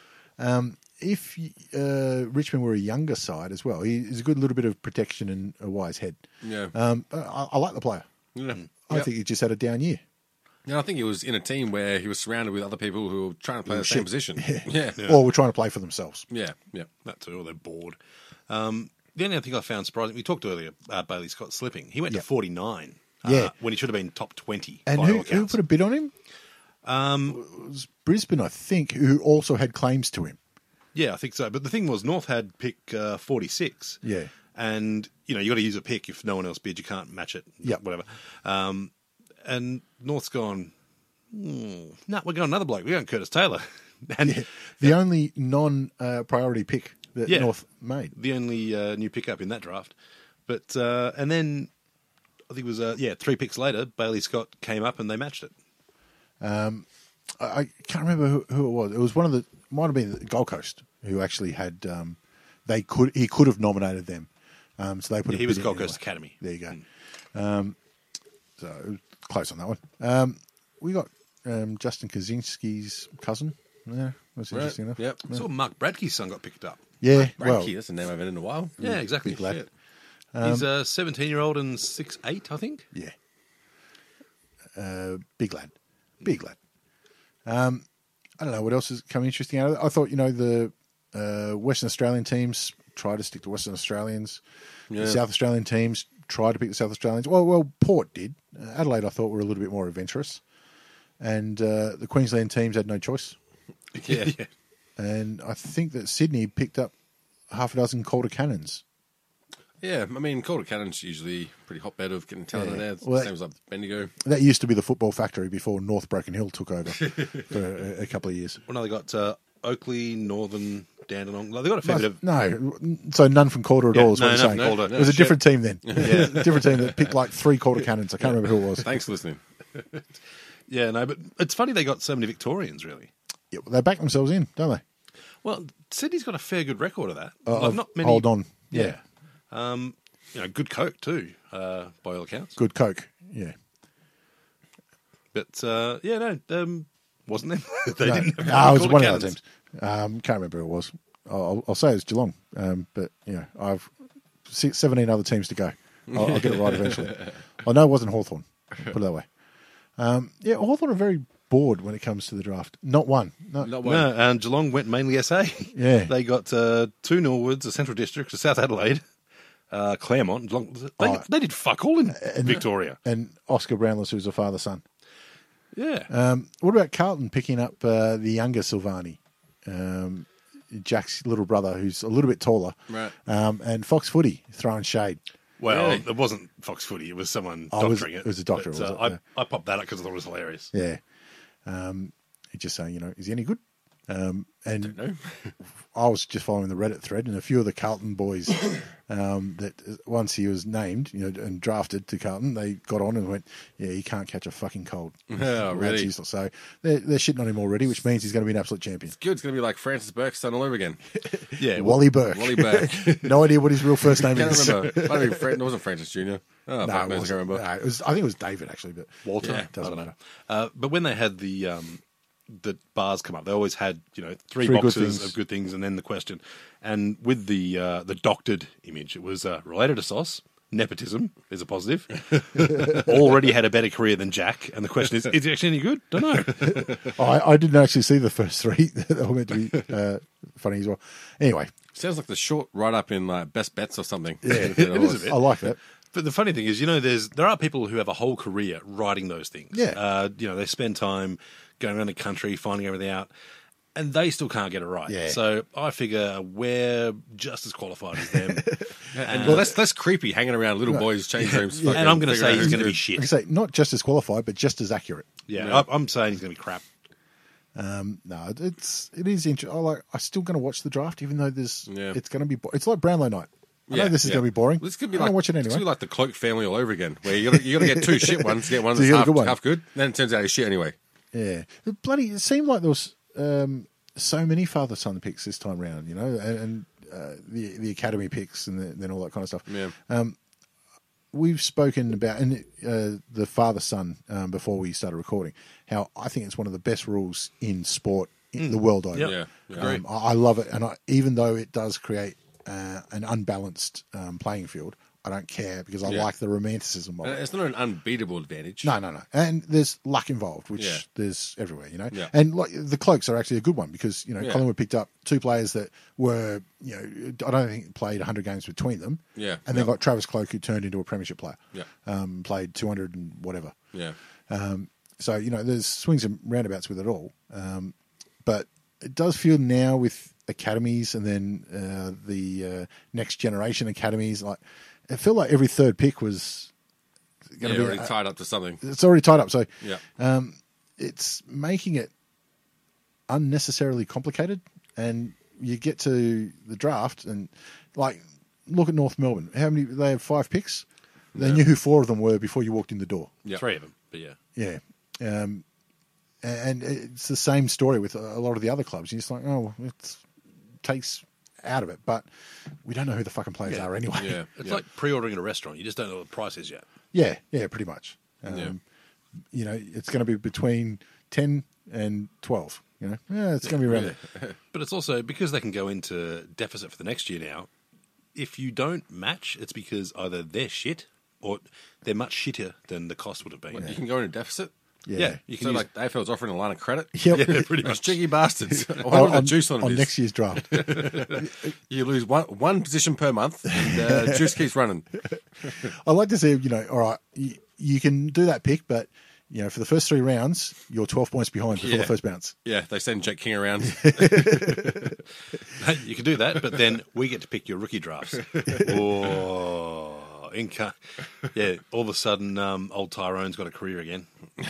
If uh, Richmond were a younger side as well, he's a good little bit of protection and a wise head. Yeah, Um, I, I like the player. yeah. I Yep. think he just had a down year. And I think he was in a team where he was surrounded with other people who were trying to play the shit. same position. Yeah, yeah, Or we're trying to play for themselves. yeah. yeah. That too, or they're bored. Um, the only other thing I found surprising, we talked earlier about Bailey Scott slipping. He went Yeah. to forty-nine. Yeah. Uh, when he should have been top twenty. And by who, all who accounts. put a bid on him? Um, It was Brisbane, I think, who also had claims to him. yeah, I think so. But the thing was, North had pick uh, forty-six. Yeah. And, you know, you got to use a pick. If no one else bids, you can't match it. Yep. Whatever. Um, and North's gone, hmm, no, we're going another bloke. We're going Curtis Taylor. And The only non-priority pick that Yeah. North made. the only uh, new pickup in that draft. But, uh, and then, I think it was, uh, yeah, three picks later, Bailey Scott came up and they matched it. I, I can't remember who, who it was. It was one of the, might have been the Gold Coast, who actually had, um, they could, he could have nominated them. Um, so they put Yeah, a he was bid in Gold Coast anyway. Academy. There you go. Um, so it was close on that one. Um, we got um, Justin Kaczynski's cousin. Yeah, that's Right. interesting enough. Yep. I saw Mark Bradkey's son got picked up. Yeah, well, Ranky, that's a name I've had in a while. Yeah, exactly. big lad. Shit. He's a seventeen-year-old and six eight, I think. yeah. Uh, big lad. Big lad. Um, I don't know what else has come interesting out of it. I thought, you know, the uh, Western Australian teams try to stick to Western Australians. Yeah. The South Australian teams try to pick the South Australians. Well, well, Port did. Uh, Adelaide, I thought, were a little bit more adventurous. And uh, the Queensland teams had no choice. Yeah. yeah. And I think that Sydney picked up half a dozen Calder Cannons. Yeah, I mean, Calder Cannon's usually a pretty hotbed of getting talent Yeah. in there. It's Well, the same as like Bendigo. That used to be the football factory before North Broken Hill took over for a, a couple of years. Well, now they got uh, Oakley, Northern, Dandenong. Like, they got a fair bit of. No, so none from Calder at Yeah, all is no, what you're no, saying. no, Calder. It was a Shit. different team then. Yeah. different team that picked like three Calder Cannons. I can't remember who it was. Thanks for listening. Yeah, no, but it's funny they got so many Victorians, really. Yeah, well, they back themselves in, don't they? Well, Sydney's got a fair good record of that. Uh, Like, of not many. Hold on. Yeah. Yeah. Um, you know, good coke too, uh, by all accounts. Good Coke. Yeah. But uh, yeah, no, um, wasn't them. they no, didn't have no, it was Calder one of the Cannons. other teams. Um, can't remember who it was. I'll, I'll say it's Geelong. Um, but, you know, I've six, seventeen other teams to go. I'll, I'll get it right eventually. I know it wasn't Hawthorn. Put it that way. Um, yeah, Hawthorn are very bored when it comes to the draft. Not one. No. Not one. No, and Geelong went mainly S A. Yeah. They got uh, two Norwoods, a Central District, a South Adelaide, uh, Claremont. Geelong, they, Oh. they did fuck all in Victoria. And Oscar Brownless, who's a father-son. Yeah. Um, what about Carlton picking up uh, the younger Silvani, um, Jack's little brother, who's a little bit taller, Right. um, and Fox Footy throwing shade. Well, Really? it wasn't Fox Footy. It was someone Oh, it was- doctoring it. it was a doctor, But, was uh, it? I, Yeah. I popped that up because I thought it was hilarious. Yeah, um, he's just saying, you know, is he any good? Um, and No. I was just following the Reddit thread, and a few of the Carlton boys um, that uh, once he was named, you know, and drafted to Carlton, they got on and went, "Yeah, he can't catch a fucking cold." Oh, That's really? useless. So they're, they're shitting on him already, which means he's going to be an absolute champion. Good. It's going to be like Francis Burke's son all over again. Yeah. well, Wally Burke. Wally Burke. No idea what his real first name Can't is. remember. Might have been Fran- it wasn't Francis Junior Oh, No, fuck, it no, I wasn't. can't remember. No, it was, I think it was David actually, but Walter. Yeah, doesn't I don't matter. know. Uh, but when they had the um, the bars come up, they always had you know three, Three good boxes things. of good things, and then the question. And with the uh, the doctored image, it was uh, related to Sauce. Nepotism is a positive. Already had a better career than Jack, and the question is: is he actually any good? Don't know. I, I didn't actually see the first three. They were meant to be uh, funny as well. Anyway, Sounds like the short write up in like Best Bets or something. Yeah, It it is a bit. I like that. But the funny thing is, you know, there's there are people who have a whole career writing those things. Yeah. Uh, you know, they spend time going around the country finding everything out. and they still can't get it right. Yeah. So I figure we're just as qualified as them. And well, that's less creepy hanging around little boys' change rooms. and I'm going to say he's going to be shit. Like I say, not just as qualified, but just as accurate. Yeah, Yeah. I- I'm saying he's going to be crap. Um, no, it's it is interesting. I like. I'm still going to watch the draft, even though there's. Yeah. It's going to be. Bo- it's like Brownlow night. I know this is yeah. going to be boring. This could be I'm like gonna watch it It's anyway. gonna be like the Cloak family all over again, where you got you got to get two shit ones to get one So that's you get a half good one. half good. Then it turns out he's shit anyway. Yeah, the bloody. It seemed like there was um, so many father son picks this time round. You know, and, and uh, the the academy picks and the, then all that kind of stuff. Yeah. Um, we've spoken about and uh, the father son um, before we started recording. How I think it's one of the best rules in sport in the world over. Yep. Yeah, yeah. Um, I, I love it, and I, even though it does create uh, an unbalanced um, playing field, I don't care because I Yeah. like the romanticism of And it. it's not an unbeatable advantage. No, no, no. And there's luck involved, which Yeah. there's everywhere, you know. Yeah. And like the Cloaks are actually a good one because you know Yeah. Collingwood picked up two players that were, you know, I don't think played one hundred games between them. Yeah. And then Yeah. got Travis Cloak, who turned into a premiership player. Yeah. Um, played two hundred and whatever. Yeah. Um, so you know, there's swings and roundabouts with it all. Um, but it does feel now with academies and then uh, the uh, next generation academies, like it felt like every third pick was Yeah, going to be already tied up to something. it's already tied up. So Yeah. um, it's making it unnecessarily complicated. And you get to the draft and, like, look at North Melbourne. How many? They have five picks. They Yeah. knew who four of them were before you walked in the door. Yeah. Three of them, but yeah. Yeah. Um, and it's the same story with a lot of the other clubs. You're just like, oh, it takes out of it. But we don't know who the fucking players Yeah. are anyway. Yeah. It's yeah. like pre-ordering at a restaurant. You just don't know what the price is yet. Yeah, yeah, pretty much. Um, Yeah. You know, it's going to be between ten and twelve. You know, yeah, it's going to be around there. But it's also because they can go into deficit for the next year now. If you don't match, it's because either they're shit or they're much shitter than the cost would have been. You can go in a deficit. Yeah, Yeah, you can So use, like A F L's offering a line of credit. Yep. yeah, pretty Those much. cheeky bastards. I on, wonder what the on- juice on, on it is. next year's draft. You lose one one position per month, and uh, juice keeps running. I like to see, you know, all right, you, you can do that pick, but you know, for the first three rounds, you're twelve points behind before Yeah. the first bounce. Yeah, they send Jack King around. You can do that, but then we get to pick your rookie drafts. Oh, inca- yeah. All of a sudden, um, old Tyrone's got a career again.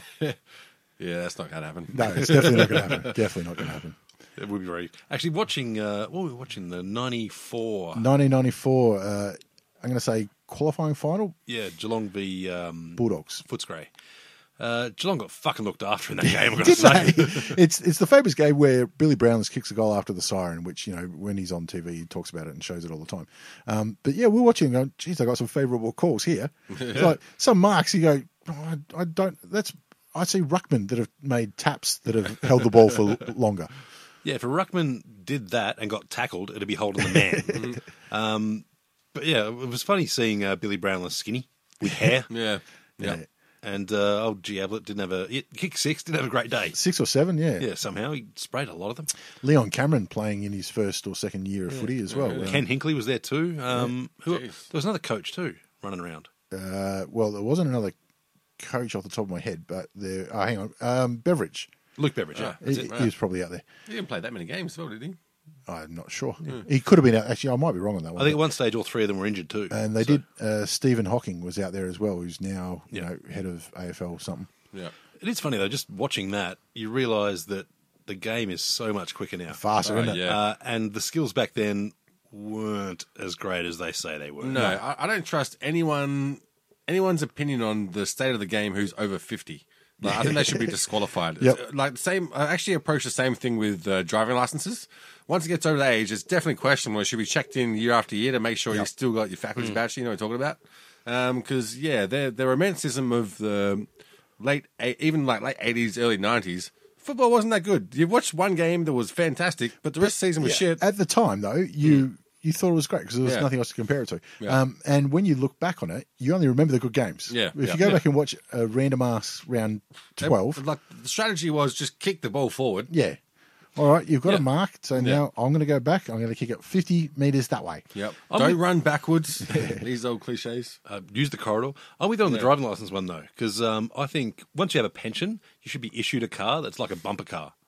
Yeah, that's not going to happen. No, it's definitely not going to happen. Definitely not going to happen. It would be very actually watching. Uh, what were we watching? The ninety-four. nineteen ninety-four, uh, I'm going to say qualifying final, Yeah, Geelong v um, Bulldogs. Footscray. Uh, Geelong got fucking looked after in that game. I'm going to Didn't say. they? It's it's the famous game where Billy Brownless kicks a goal after the siren, which, you know, when he's on T V, he talks about it and shows it all the time. Um, but yeah, we're watching and going, geez, I got some favourable calls here. It's like some marks, you go, oh, I, I don't, that's, I see ruckmen that have made taps that have held the ball for l- longer. Yeah, if a ruckman did that and got tackled, it'd be holding the man. um, but yeah, it was funny seeing uh, Billy Brownless skinny with hair. Yeah, yeah. Yeah. And uh, old G. Ablett didn't have a he kick six, didn't have a great day. Six or seven, yeah. Yeah, somehow he sprayed a lot of them. Leon Cameron playing in his first or second year of footy as well. Ken Hinkley was there too. Um, who, there Jeez. was another coach too running around. Uh, well, there wasn't another coach off the top of my head, but there. Oh, hang on, um, Beveridge. Luke Beveridge, yeah. That's He, it, right. he was probably out there. He didn't play that many games, as well, did he? I'm not sure. He could have been out. Actually, I might be wrong on that one. I think at but- one stage all three of them were injured too. and they So, did. Uh, Stephen Hawking was out there as well, who's now you Yeah. know head of A F L something. Yeah. It is funny though, just watching that, you realise that the game is so much quicker now. Faster, Oh, isn't it? yeah. Uh, and the skills back then weren't as great as they say they were. No, I, I don't trust anyone anyone's opinion on the state of the game who's over fifty. Like, I think they should be disqualified. Yep. It's, uh, Like the same, I actually approach the same thing with uh, driving licenses. Once it gets over the age, it's definitely questionable. It should be checked in year after year to make sure you've still got your faculties badge. You know what I'm talking about? Because yeah, the the romanticism of the late, eight- even like late eighties, early nineties. Football wasn't that good. You watched one game that was fantastic, but the rest of the season was Yeah. shit. At the time, though, you you thought it was great because there was Yeah. nothing else to compare it to. Yeah. Um, and when you look back on it, you only remember the good games. Yeah. If Yeah. you go Yeah. back and watch a random ass round twelve, Like the strategy was just kick the ball forward. yeah. All right, you've got Yeah. a mark. So now I'm going to go back. I'm going to kick it fifty meters that way. Yep. I'm Don't with- run backwards. These old cliches. Uh, use the corridor. I'm with you on the Yeah. driving license one though, because um, I think once you have a pension, you should be issued a car that's like a bumper car.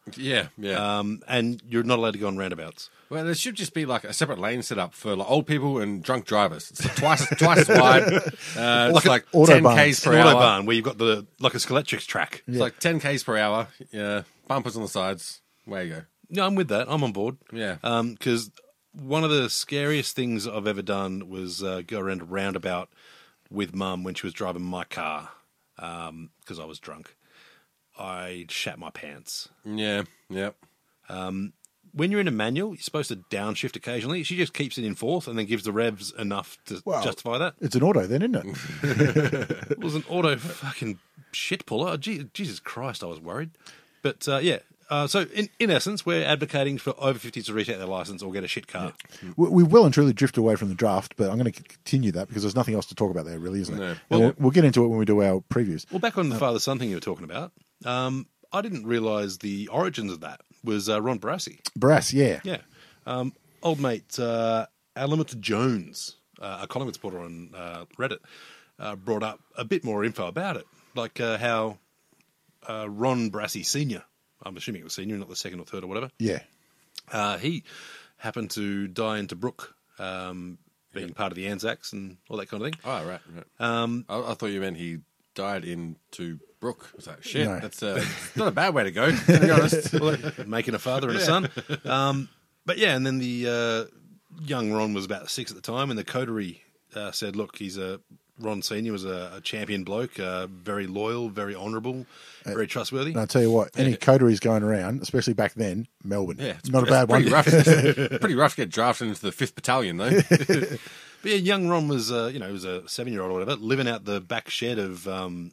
Yeah, yeah. Um, and you're not allowed to go on roundabouts. Well, there should just be like a separate lane set up for like old people and drunk drivers. It's like twice twice as wide. Uh, Like it's a like Autobahn. ten k's per An hour. autobahn where you've got the like a Skeletrix track. It's like ten k's per hour. Yeah, bumpers on the sides. Way you go. No, I'm with that. I'm on board. Yeah. Because one of the scariest things I've ever done was uh, go around a roundabout with Mum when she was driving my car because I was drunk. I shat my pants. Yeah, yeah. When you're in a manual, you're supposed to downshift occasionally. She just keeps it in fourth and then gives the revs enough to Well, justify that. It's an auto then, isn't it? It was an auto fucking shit puller. Oh, gee, Jesus Christ, I was worried. But uh, yeah, uh, so in, in essence, we're advocating for over fifties to retake their license or get a shit car. We, we will and truly drift away from the draft, but I'm going to continue that because there's nothing else to talk about there, really, isn't No. there? And we'll, we'll get into it when we do our previews. Well, back on the father-son thing you were talking about, um, I didn't realise the origins of that was uh, Ron Barassi. Brass, yeah. Yeah. Um, old mate uh, Alamut Jones, uh, a Collingwood supporter on uh, Reddit, uh, brought up a bit more info about it, like uh, how uh, Ron Barassi Senior, I'm assuming it was senior, not the second or third or whatever, Yeah. uh, he happened to die in Tobruk, um, being part of the Anzacs and all that kind of thing. Oh, right. right. Um, I, I thought you meant he died in to Brook. I was like, shit, No. that's uh, not a bad way to go, to be honest. making a father and a son. Um, but yeah, and then the uh, young Ron was about six at the time, and the coterie uh, said, look, he's a Ron Senior was a, a champion bloke, uh, very loyal, very honourable, very trustworthy. And I'll tell you what, any coteries going around, especially back then, Melbourne. Yeah, it's not a it's bad one. pretty rough. It's pretty rough to get drafted into the fifth battalion, though. But yeah, young Ron was, uh, you know, he was a seven-year-old or whatever, living out the back shed of um,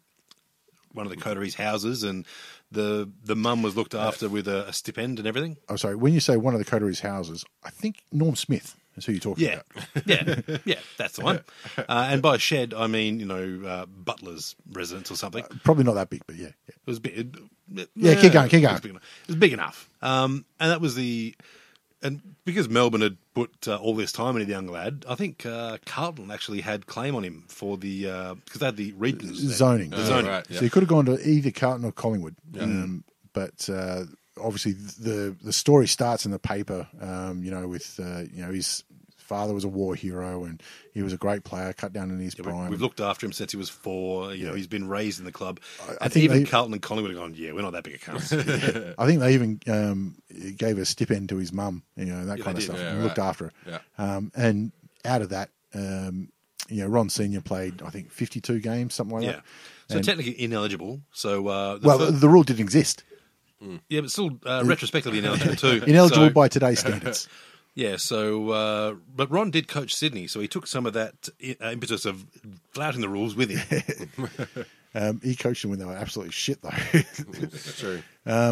one of the coteries' houses, and the the mum was looked after with a, a stipend and everything. I'm sorry, when you say one of the coteries' houses, I think Norm Smith is who you're talking Yeah, about. yeah, yeah, that's the one. Uh, and by shed, I mean, you know, uh, butler's residence or something. Probably not that big, but yeah. yeah. It was big. Yeah, keep going, keep going. It was big enough. It was big enough. Um, and that was the, and because Melbourne had put uh, all this time into the young lad, I think uh, Carlton actually had claim on him for the because they had the regions then. Zoning. The zoning. right. So you could have gone to either Carlton or Collingwood. Um, but uh, obviously the the story starts in the paper, um, you know, with, uh, you know, his father was a war hero and he was a great player, cut down in his Yeah, we- prime. We've looked after him since he was four. You know, Yeah. he's been raised in the club. I and think even they- Carlton and Collingwood have gone, yeah, we're not that big a cunts. I think they even um, gave a stipend to his mum, you know, that Yeah, kind they of did. stuff, Yeah, and right. looked after her. Yeah. Um, and out of that, um, you know, Ron Senior played, I think, fifty-two games, something like yeah. that. So And- technically ineligible. So uh, the well, fir- the rule didn't exist. yeah, but still uh, retrospectively ineligible too. Ineligible So- by today's standards. Yeah, so, uh, but Ron did coach Sydney, so he took some of that uh, impetus of flouting the rules with him. Um, he coached them when they were absolutely shit, though. It's true.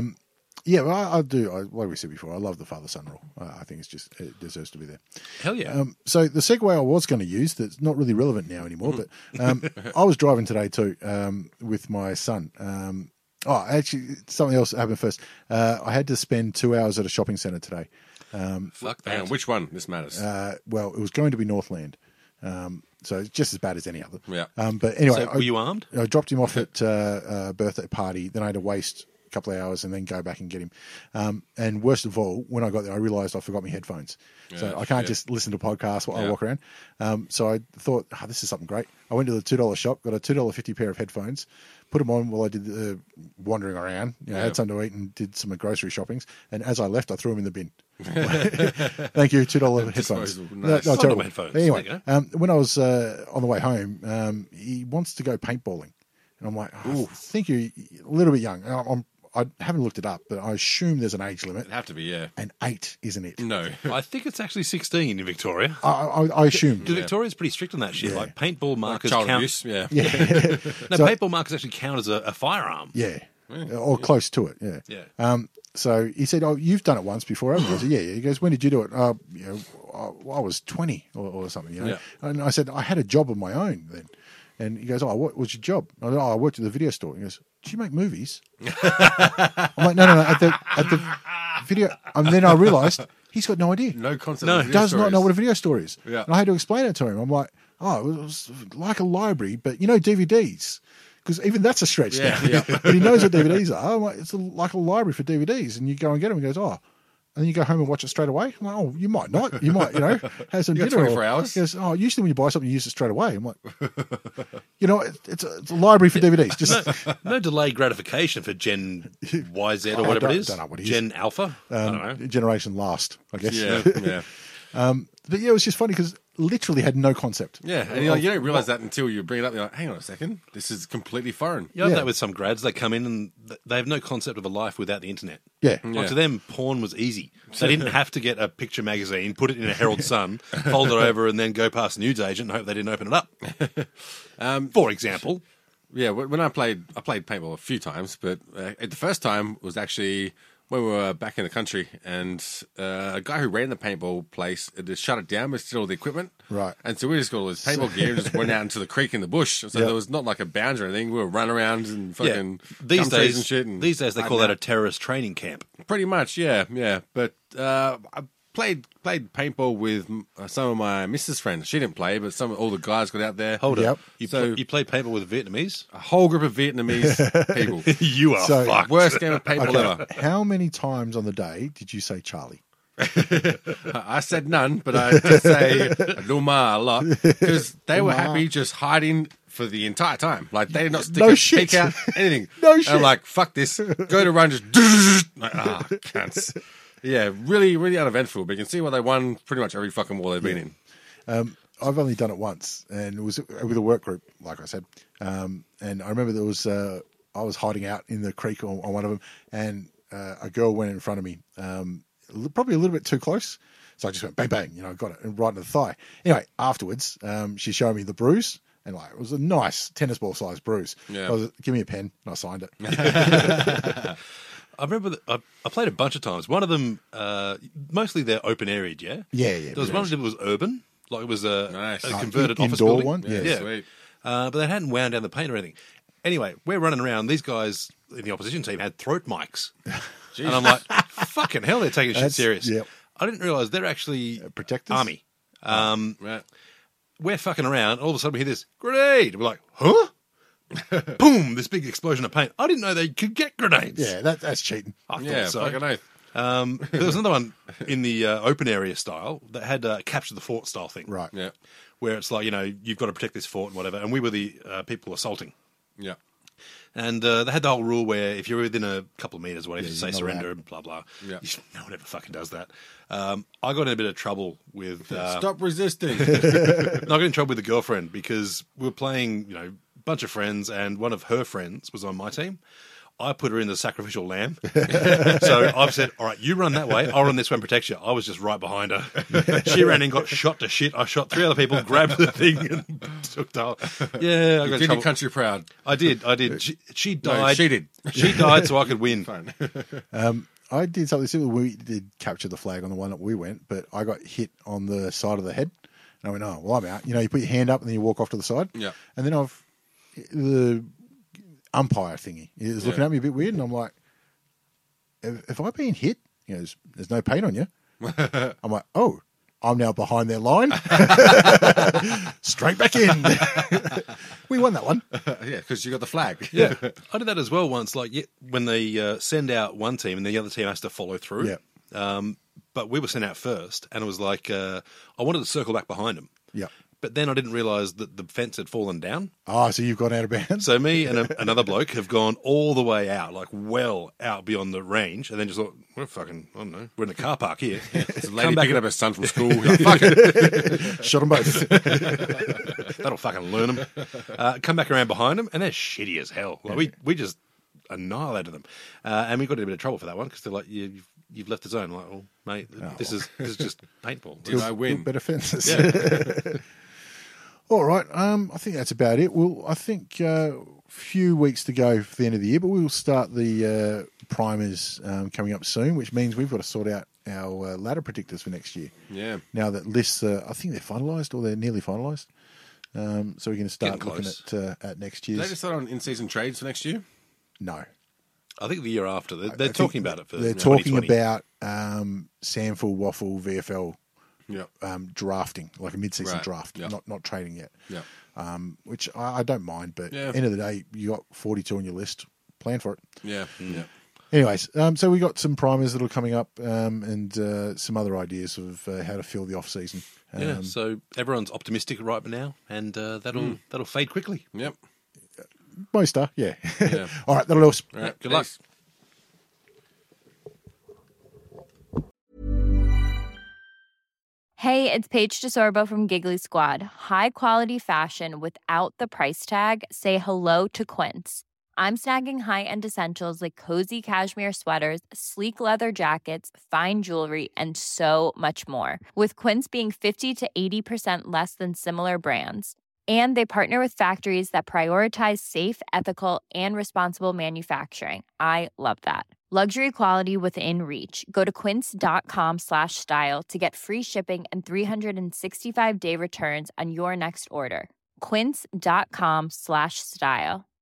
Yeah, well, I, I do. I, like we said before, I love the father-son rule. Uh, I think it's just it deserves to be there. Hell yeah. Um, so the segue I was going to use that's not really relevant now anymore, but um, I was driving today too um, with my son. Um, oh, actually, something else happened first. Uh, I had to spend two hours at a shopping centre today. Fuck Hang that. on, which one? This matters. Uh, well, it was going to be Northland, um, so it's just as bad as any other. Yeah. Um, but anyway, So I, were you armed? I dropped him off at uh, a birthday party. Then I had to waste a couple of hours and then go back and get him. Um, and worst of all, when I got there, I realised I forgot my headphones. So Yeah, I can't shit. just listen to podcasts while I Yeah. walk around. Um, so I thought, oh, this is something great. I went to the two dollar shop, got a two dollar fifty pair of headphones, put them on while I did the wandering around. You know, Yeah. had something to eat and did some grocery shoppings. And as I left, I threw them in the bin. Thank you, two dollar headphones. Disposable. No, Nice. no, Condom terrible. headphones. Anyway, There you um, when I was uh, on the way home, um, he wants to go paintballing, and I'm like, oh, I think you're a little bit young. And I'm, I haven't looked it up, but I assume there's an age limit, It'd have to be, yeah. and eight isn't it? No. I think it's actually sixteen in Victoria. I, I, I assumed. Because Victoria's pretty strict on that shit. Like paintball markers Child count. abuse, yeah. Yeah, No, So- paintball markers actually count as a, a firearm. yeah, or close to it. Yeah, Yeah. Um, so he said, "Oh, you've done it once before, haven't you?" I said, "Yeah, yeah." He goes, "When did you do it?" Uh, you know, I, I was twenty or, or something. You know, Yeah. and I said, "I had a job of my own then." And he goes, "Oh, what was your job?" I said, "Oh, I worked at the video store." He goes, "Do you make movies?" I'm like, "No, no, no." At the at the video, and then I realised he's got no idea. No concept No. of He video does not stories. know what a video store is. Yeah. And I had to explain it to him. I'm like, "Oh, it was like a library, but you know, D V Ds." because even that's a stretch Yeah, now. yeah. But he knows what D V Ds are. I'm like, it's a, like a library for D V Ds, and you go and get them. He goes, oh. And then you go home and watch it straight away. I'm like, oh, you might not. You might, you know, have some You got dinner. twenty-four or- hours. He goes, oh, usually when you buy something, you use it straight away. I'm like, you know, it, it's, a, it's a library for D V Ds. Just No delayed gratification for Gen Y Z or I whatever don't- it is. don't know what it is. Gen Alpha? I don't know. um, generation last, I guess. Yeah, yeah. But yeah, it was just funny because literally had no concept. Yeah, and you, know, you don't realise that until you bring it up. You're like, hang on a second, this is completely foreign. You have Yeah. that with some grads. They come in and th- they have no concept of a life without the internet. Yeah. Like Yeah. to them, porn was easy. They didn't have to get a picture magazine, put it in a Herald Sun, fold it over, and then go past a news agent and hope they didn't open it up. um, For example. Yeah, wh- when I played, I played paintball a few times, but uh, the first time was actually when we were back in the country, and uh, a guy who ran the paintball place had just shut it down, but still all the equipment. Right. And so we just got all this paintball gear and just went out into the creek in the bush. So Yep. there was not like a boundary or anything. We were running around and fucking These gum trees days, and shit. And these days they call that a terrorist training camp. Pretty much, yeah, yeah. But uh, I played played paintball with uh, some of my missus friends. She didn't play, but some all the guys got out there. Hold Yep. up. You, So- pl- you played paintball with Vietnamese? A whole group of Vietnamese people. You are So- fucked. Worst game of paintball Okay. ever. How many times on the day did you say Charlie? I said none, but I did say Luma a lot because they were happy just hiding for the entire time. Like they did not stick No a shit. peek out, anything. No And shit. I'm like, fuck this. Go to run, just like, ah, cunts. Yeah, really, really uneventful. But you can see why they won pretty much every fucking war they've been in. Um, I've only done it once, and it was with a work group, like I said. Um, and I remember there was uh, I was hiding out in the creek on, on one of them, and uh, a girl went in front of me, um, li- probably a little bit too close. So I just went bang bang, you know, got it and right in the thigh. Anyway, afterwards, um, she showed me the bruise, and like it was a nice tennis ball sized bruise. Yeah. I was, give me a pen, and I signed it. I remember that I, I played a bunch of times. One of them, uh, mostly they're open area, yeah? Yeah, yeah, There was one that was urban, like it was a, Nice. a Uh, converted in- office indoor building. one? Yeah, Yeah. sweet. Uh, but they hadn't wound down the paint or anything. Anyway, we're running around. These guys in the opposition team had throat mics. And I'm like, fucking hell, they're taking shit That's- serious. yep. I didn't realise they're actually protectors? Army. Um, Right. we're fucking around. All of a sudden we hear this grenade. We're like, huh? Boom! This big explosion of paint. I didn't know they could get grenades. Yeah, that, that's cheating. I Yeah, thought so. fucking oath. Um, there was another one in the uh, open area style that had uh, capture the fort style thing. Right. Yeah. Where it's like, you know, you've got to protect this fort and whatever. And we were the uh, people assaulting. Yeah. And uh, they had the whole rule where if you're within a couple of metres, whatever, Yeah, you you're say not surrender allowed. and blah, blah. Yeah. No one ever fucking does that. Um, I got in a bit of trouble with... Uh, Stop resisting. I got in trouble with a girlfriend because we were playing, you know, a bunch of friends, and one of her friends was on my team. I put her in the sacrificial lamb. So I've said, all right, you run that way. I'll run this way and protect you. I was just right behind her. She ran in, got shot to shit. I shot three other people, grabbed the thing, and took the whole... Yeah, I got in Did your trouble. country proud. I did, I did. She, she No, died. she did. She died so I could win. Fine. I did something similar. We did capture the flag on the one that we went, but I got hit on the side of the head. And I went, oh, well, I'm out. You know, you put your hand up and then you walk off to the side. Yeah. And then I've, the umpire thingy is looking Yeah. at me a bit weird. And I'm like, have, have I been hit? He goes, there's no paint on you. I'm like, oh, I'm now behind their line. Straight back in. We won that one. Yeah, because you got the flag. Yeah, I did that as well once. Like yeah, when they uh, send out one team and the other team has to follow through. Yeah. Um, but we were sent out first, and it was like uh, I wanted to circle back behind them. Yeah. But then I didn't realise that the fence had fallen down. Oh, so you've gone out of bounds? So me and a, another bloke have gone all the way out, like well out beyond the range, and then just thought, we're fucking, I don't know, we're in the car park here. It's a lady Come back- picking up her son from school. You're like, fuck it. Shot them both. That'll fucking learn them. Uh, come back around behind them, and they're shitty as hell. Like we, we just annihilated them, uh, and we got in a bit of trouble for that one because they're like, you, you've, you've left the zone. I'm like, oh mate, this is this is just paintball. Did I win? Better fences. All right. Um, I think that's about it. Well, I think a uh, few weeks to go for the end of the year, but we'll start the uh, primers um, coming up soon, which means we've got to sort out our uh, ladder predictors for next year. Yeah. Now that lists, uh, I think they're finalised or they're nearly finalised. Um, so we can start Getting looking close. at uh, at next Did year's. they decide on in-season trades for next year? No. I think the year after they're, I they're think talking about it for They're twenty talking twenty. about um, Samful, Waffle, V F L Yep. um, drafting, like a mid-season Right. draft, Yep. not not trading yet. Yeah. Um, which I, I don't mind, but Yeah. end of the day, you got forty-two on your list. Plan for it. Yeah. Yeah. Anyways, um, so we got some primers that are coming up, um, and uh, some other ideas of uh, how to fill the off season. Um, Yeah, so everyone's optimistic right now, and uh, that'll Mm. that'll fade quickly. Yep. most are, yeah. Yeah. All right, that'll do us. All right. Good luck. Thanks. Hey, it's Paige DeSorbo from Giggly Squad. High quality fashion without the price tag. Say hello to Quince. I'm snagging high-end essentials like cozy cashmere sweaters, sleek leather jackets, fine jewelry, and so much more. With Quince being fifty to eighty percent less than similar brands. And they partner with factories that prioritize safe, ethical, and responsible manufacturing. I love that. Luxury quality within reach. Go to quince.com slash style to get free shipping and three sixty-five day returns on your next order. Quince.com slash style.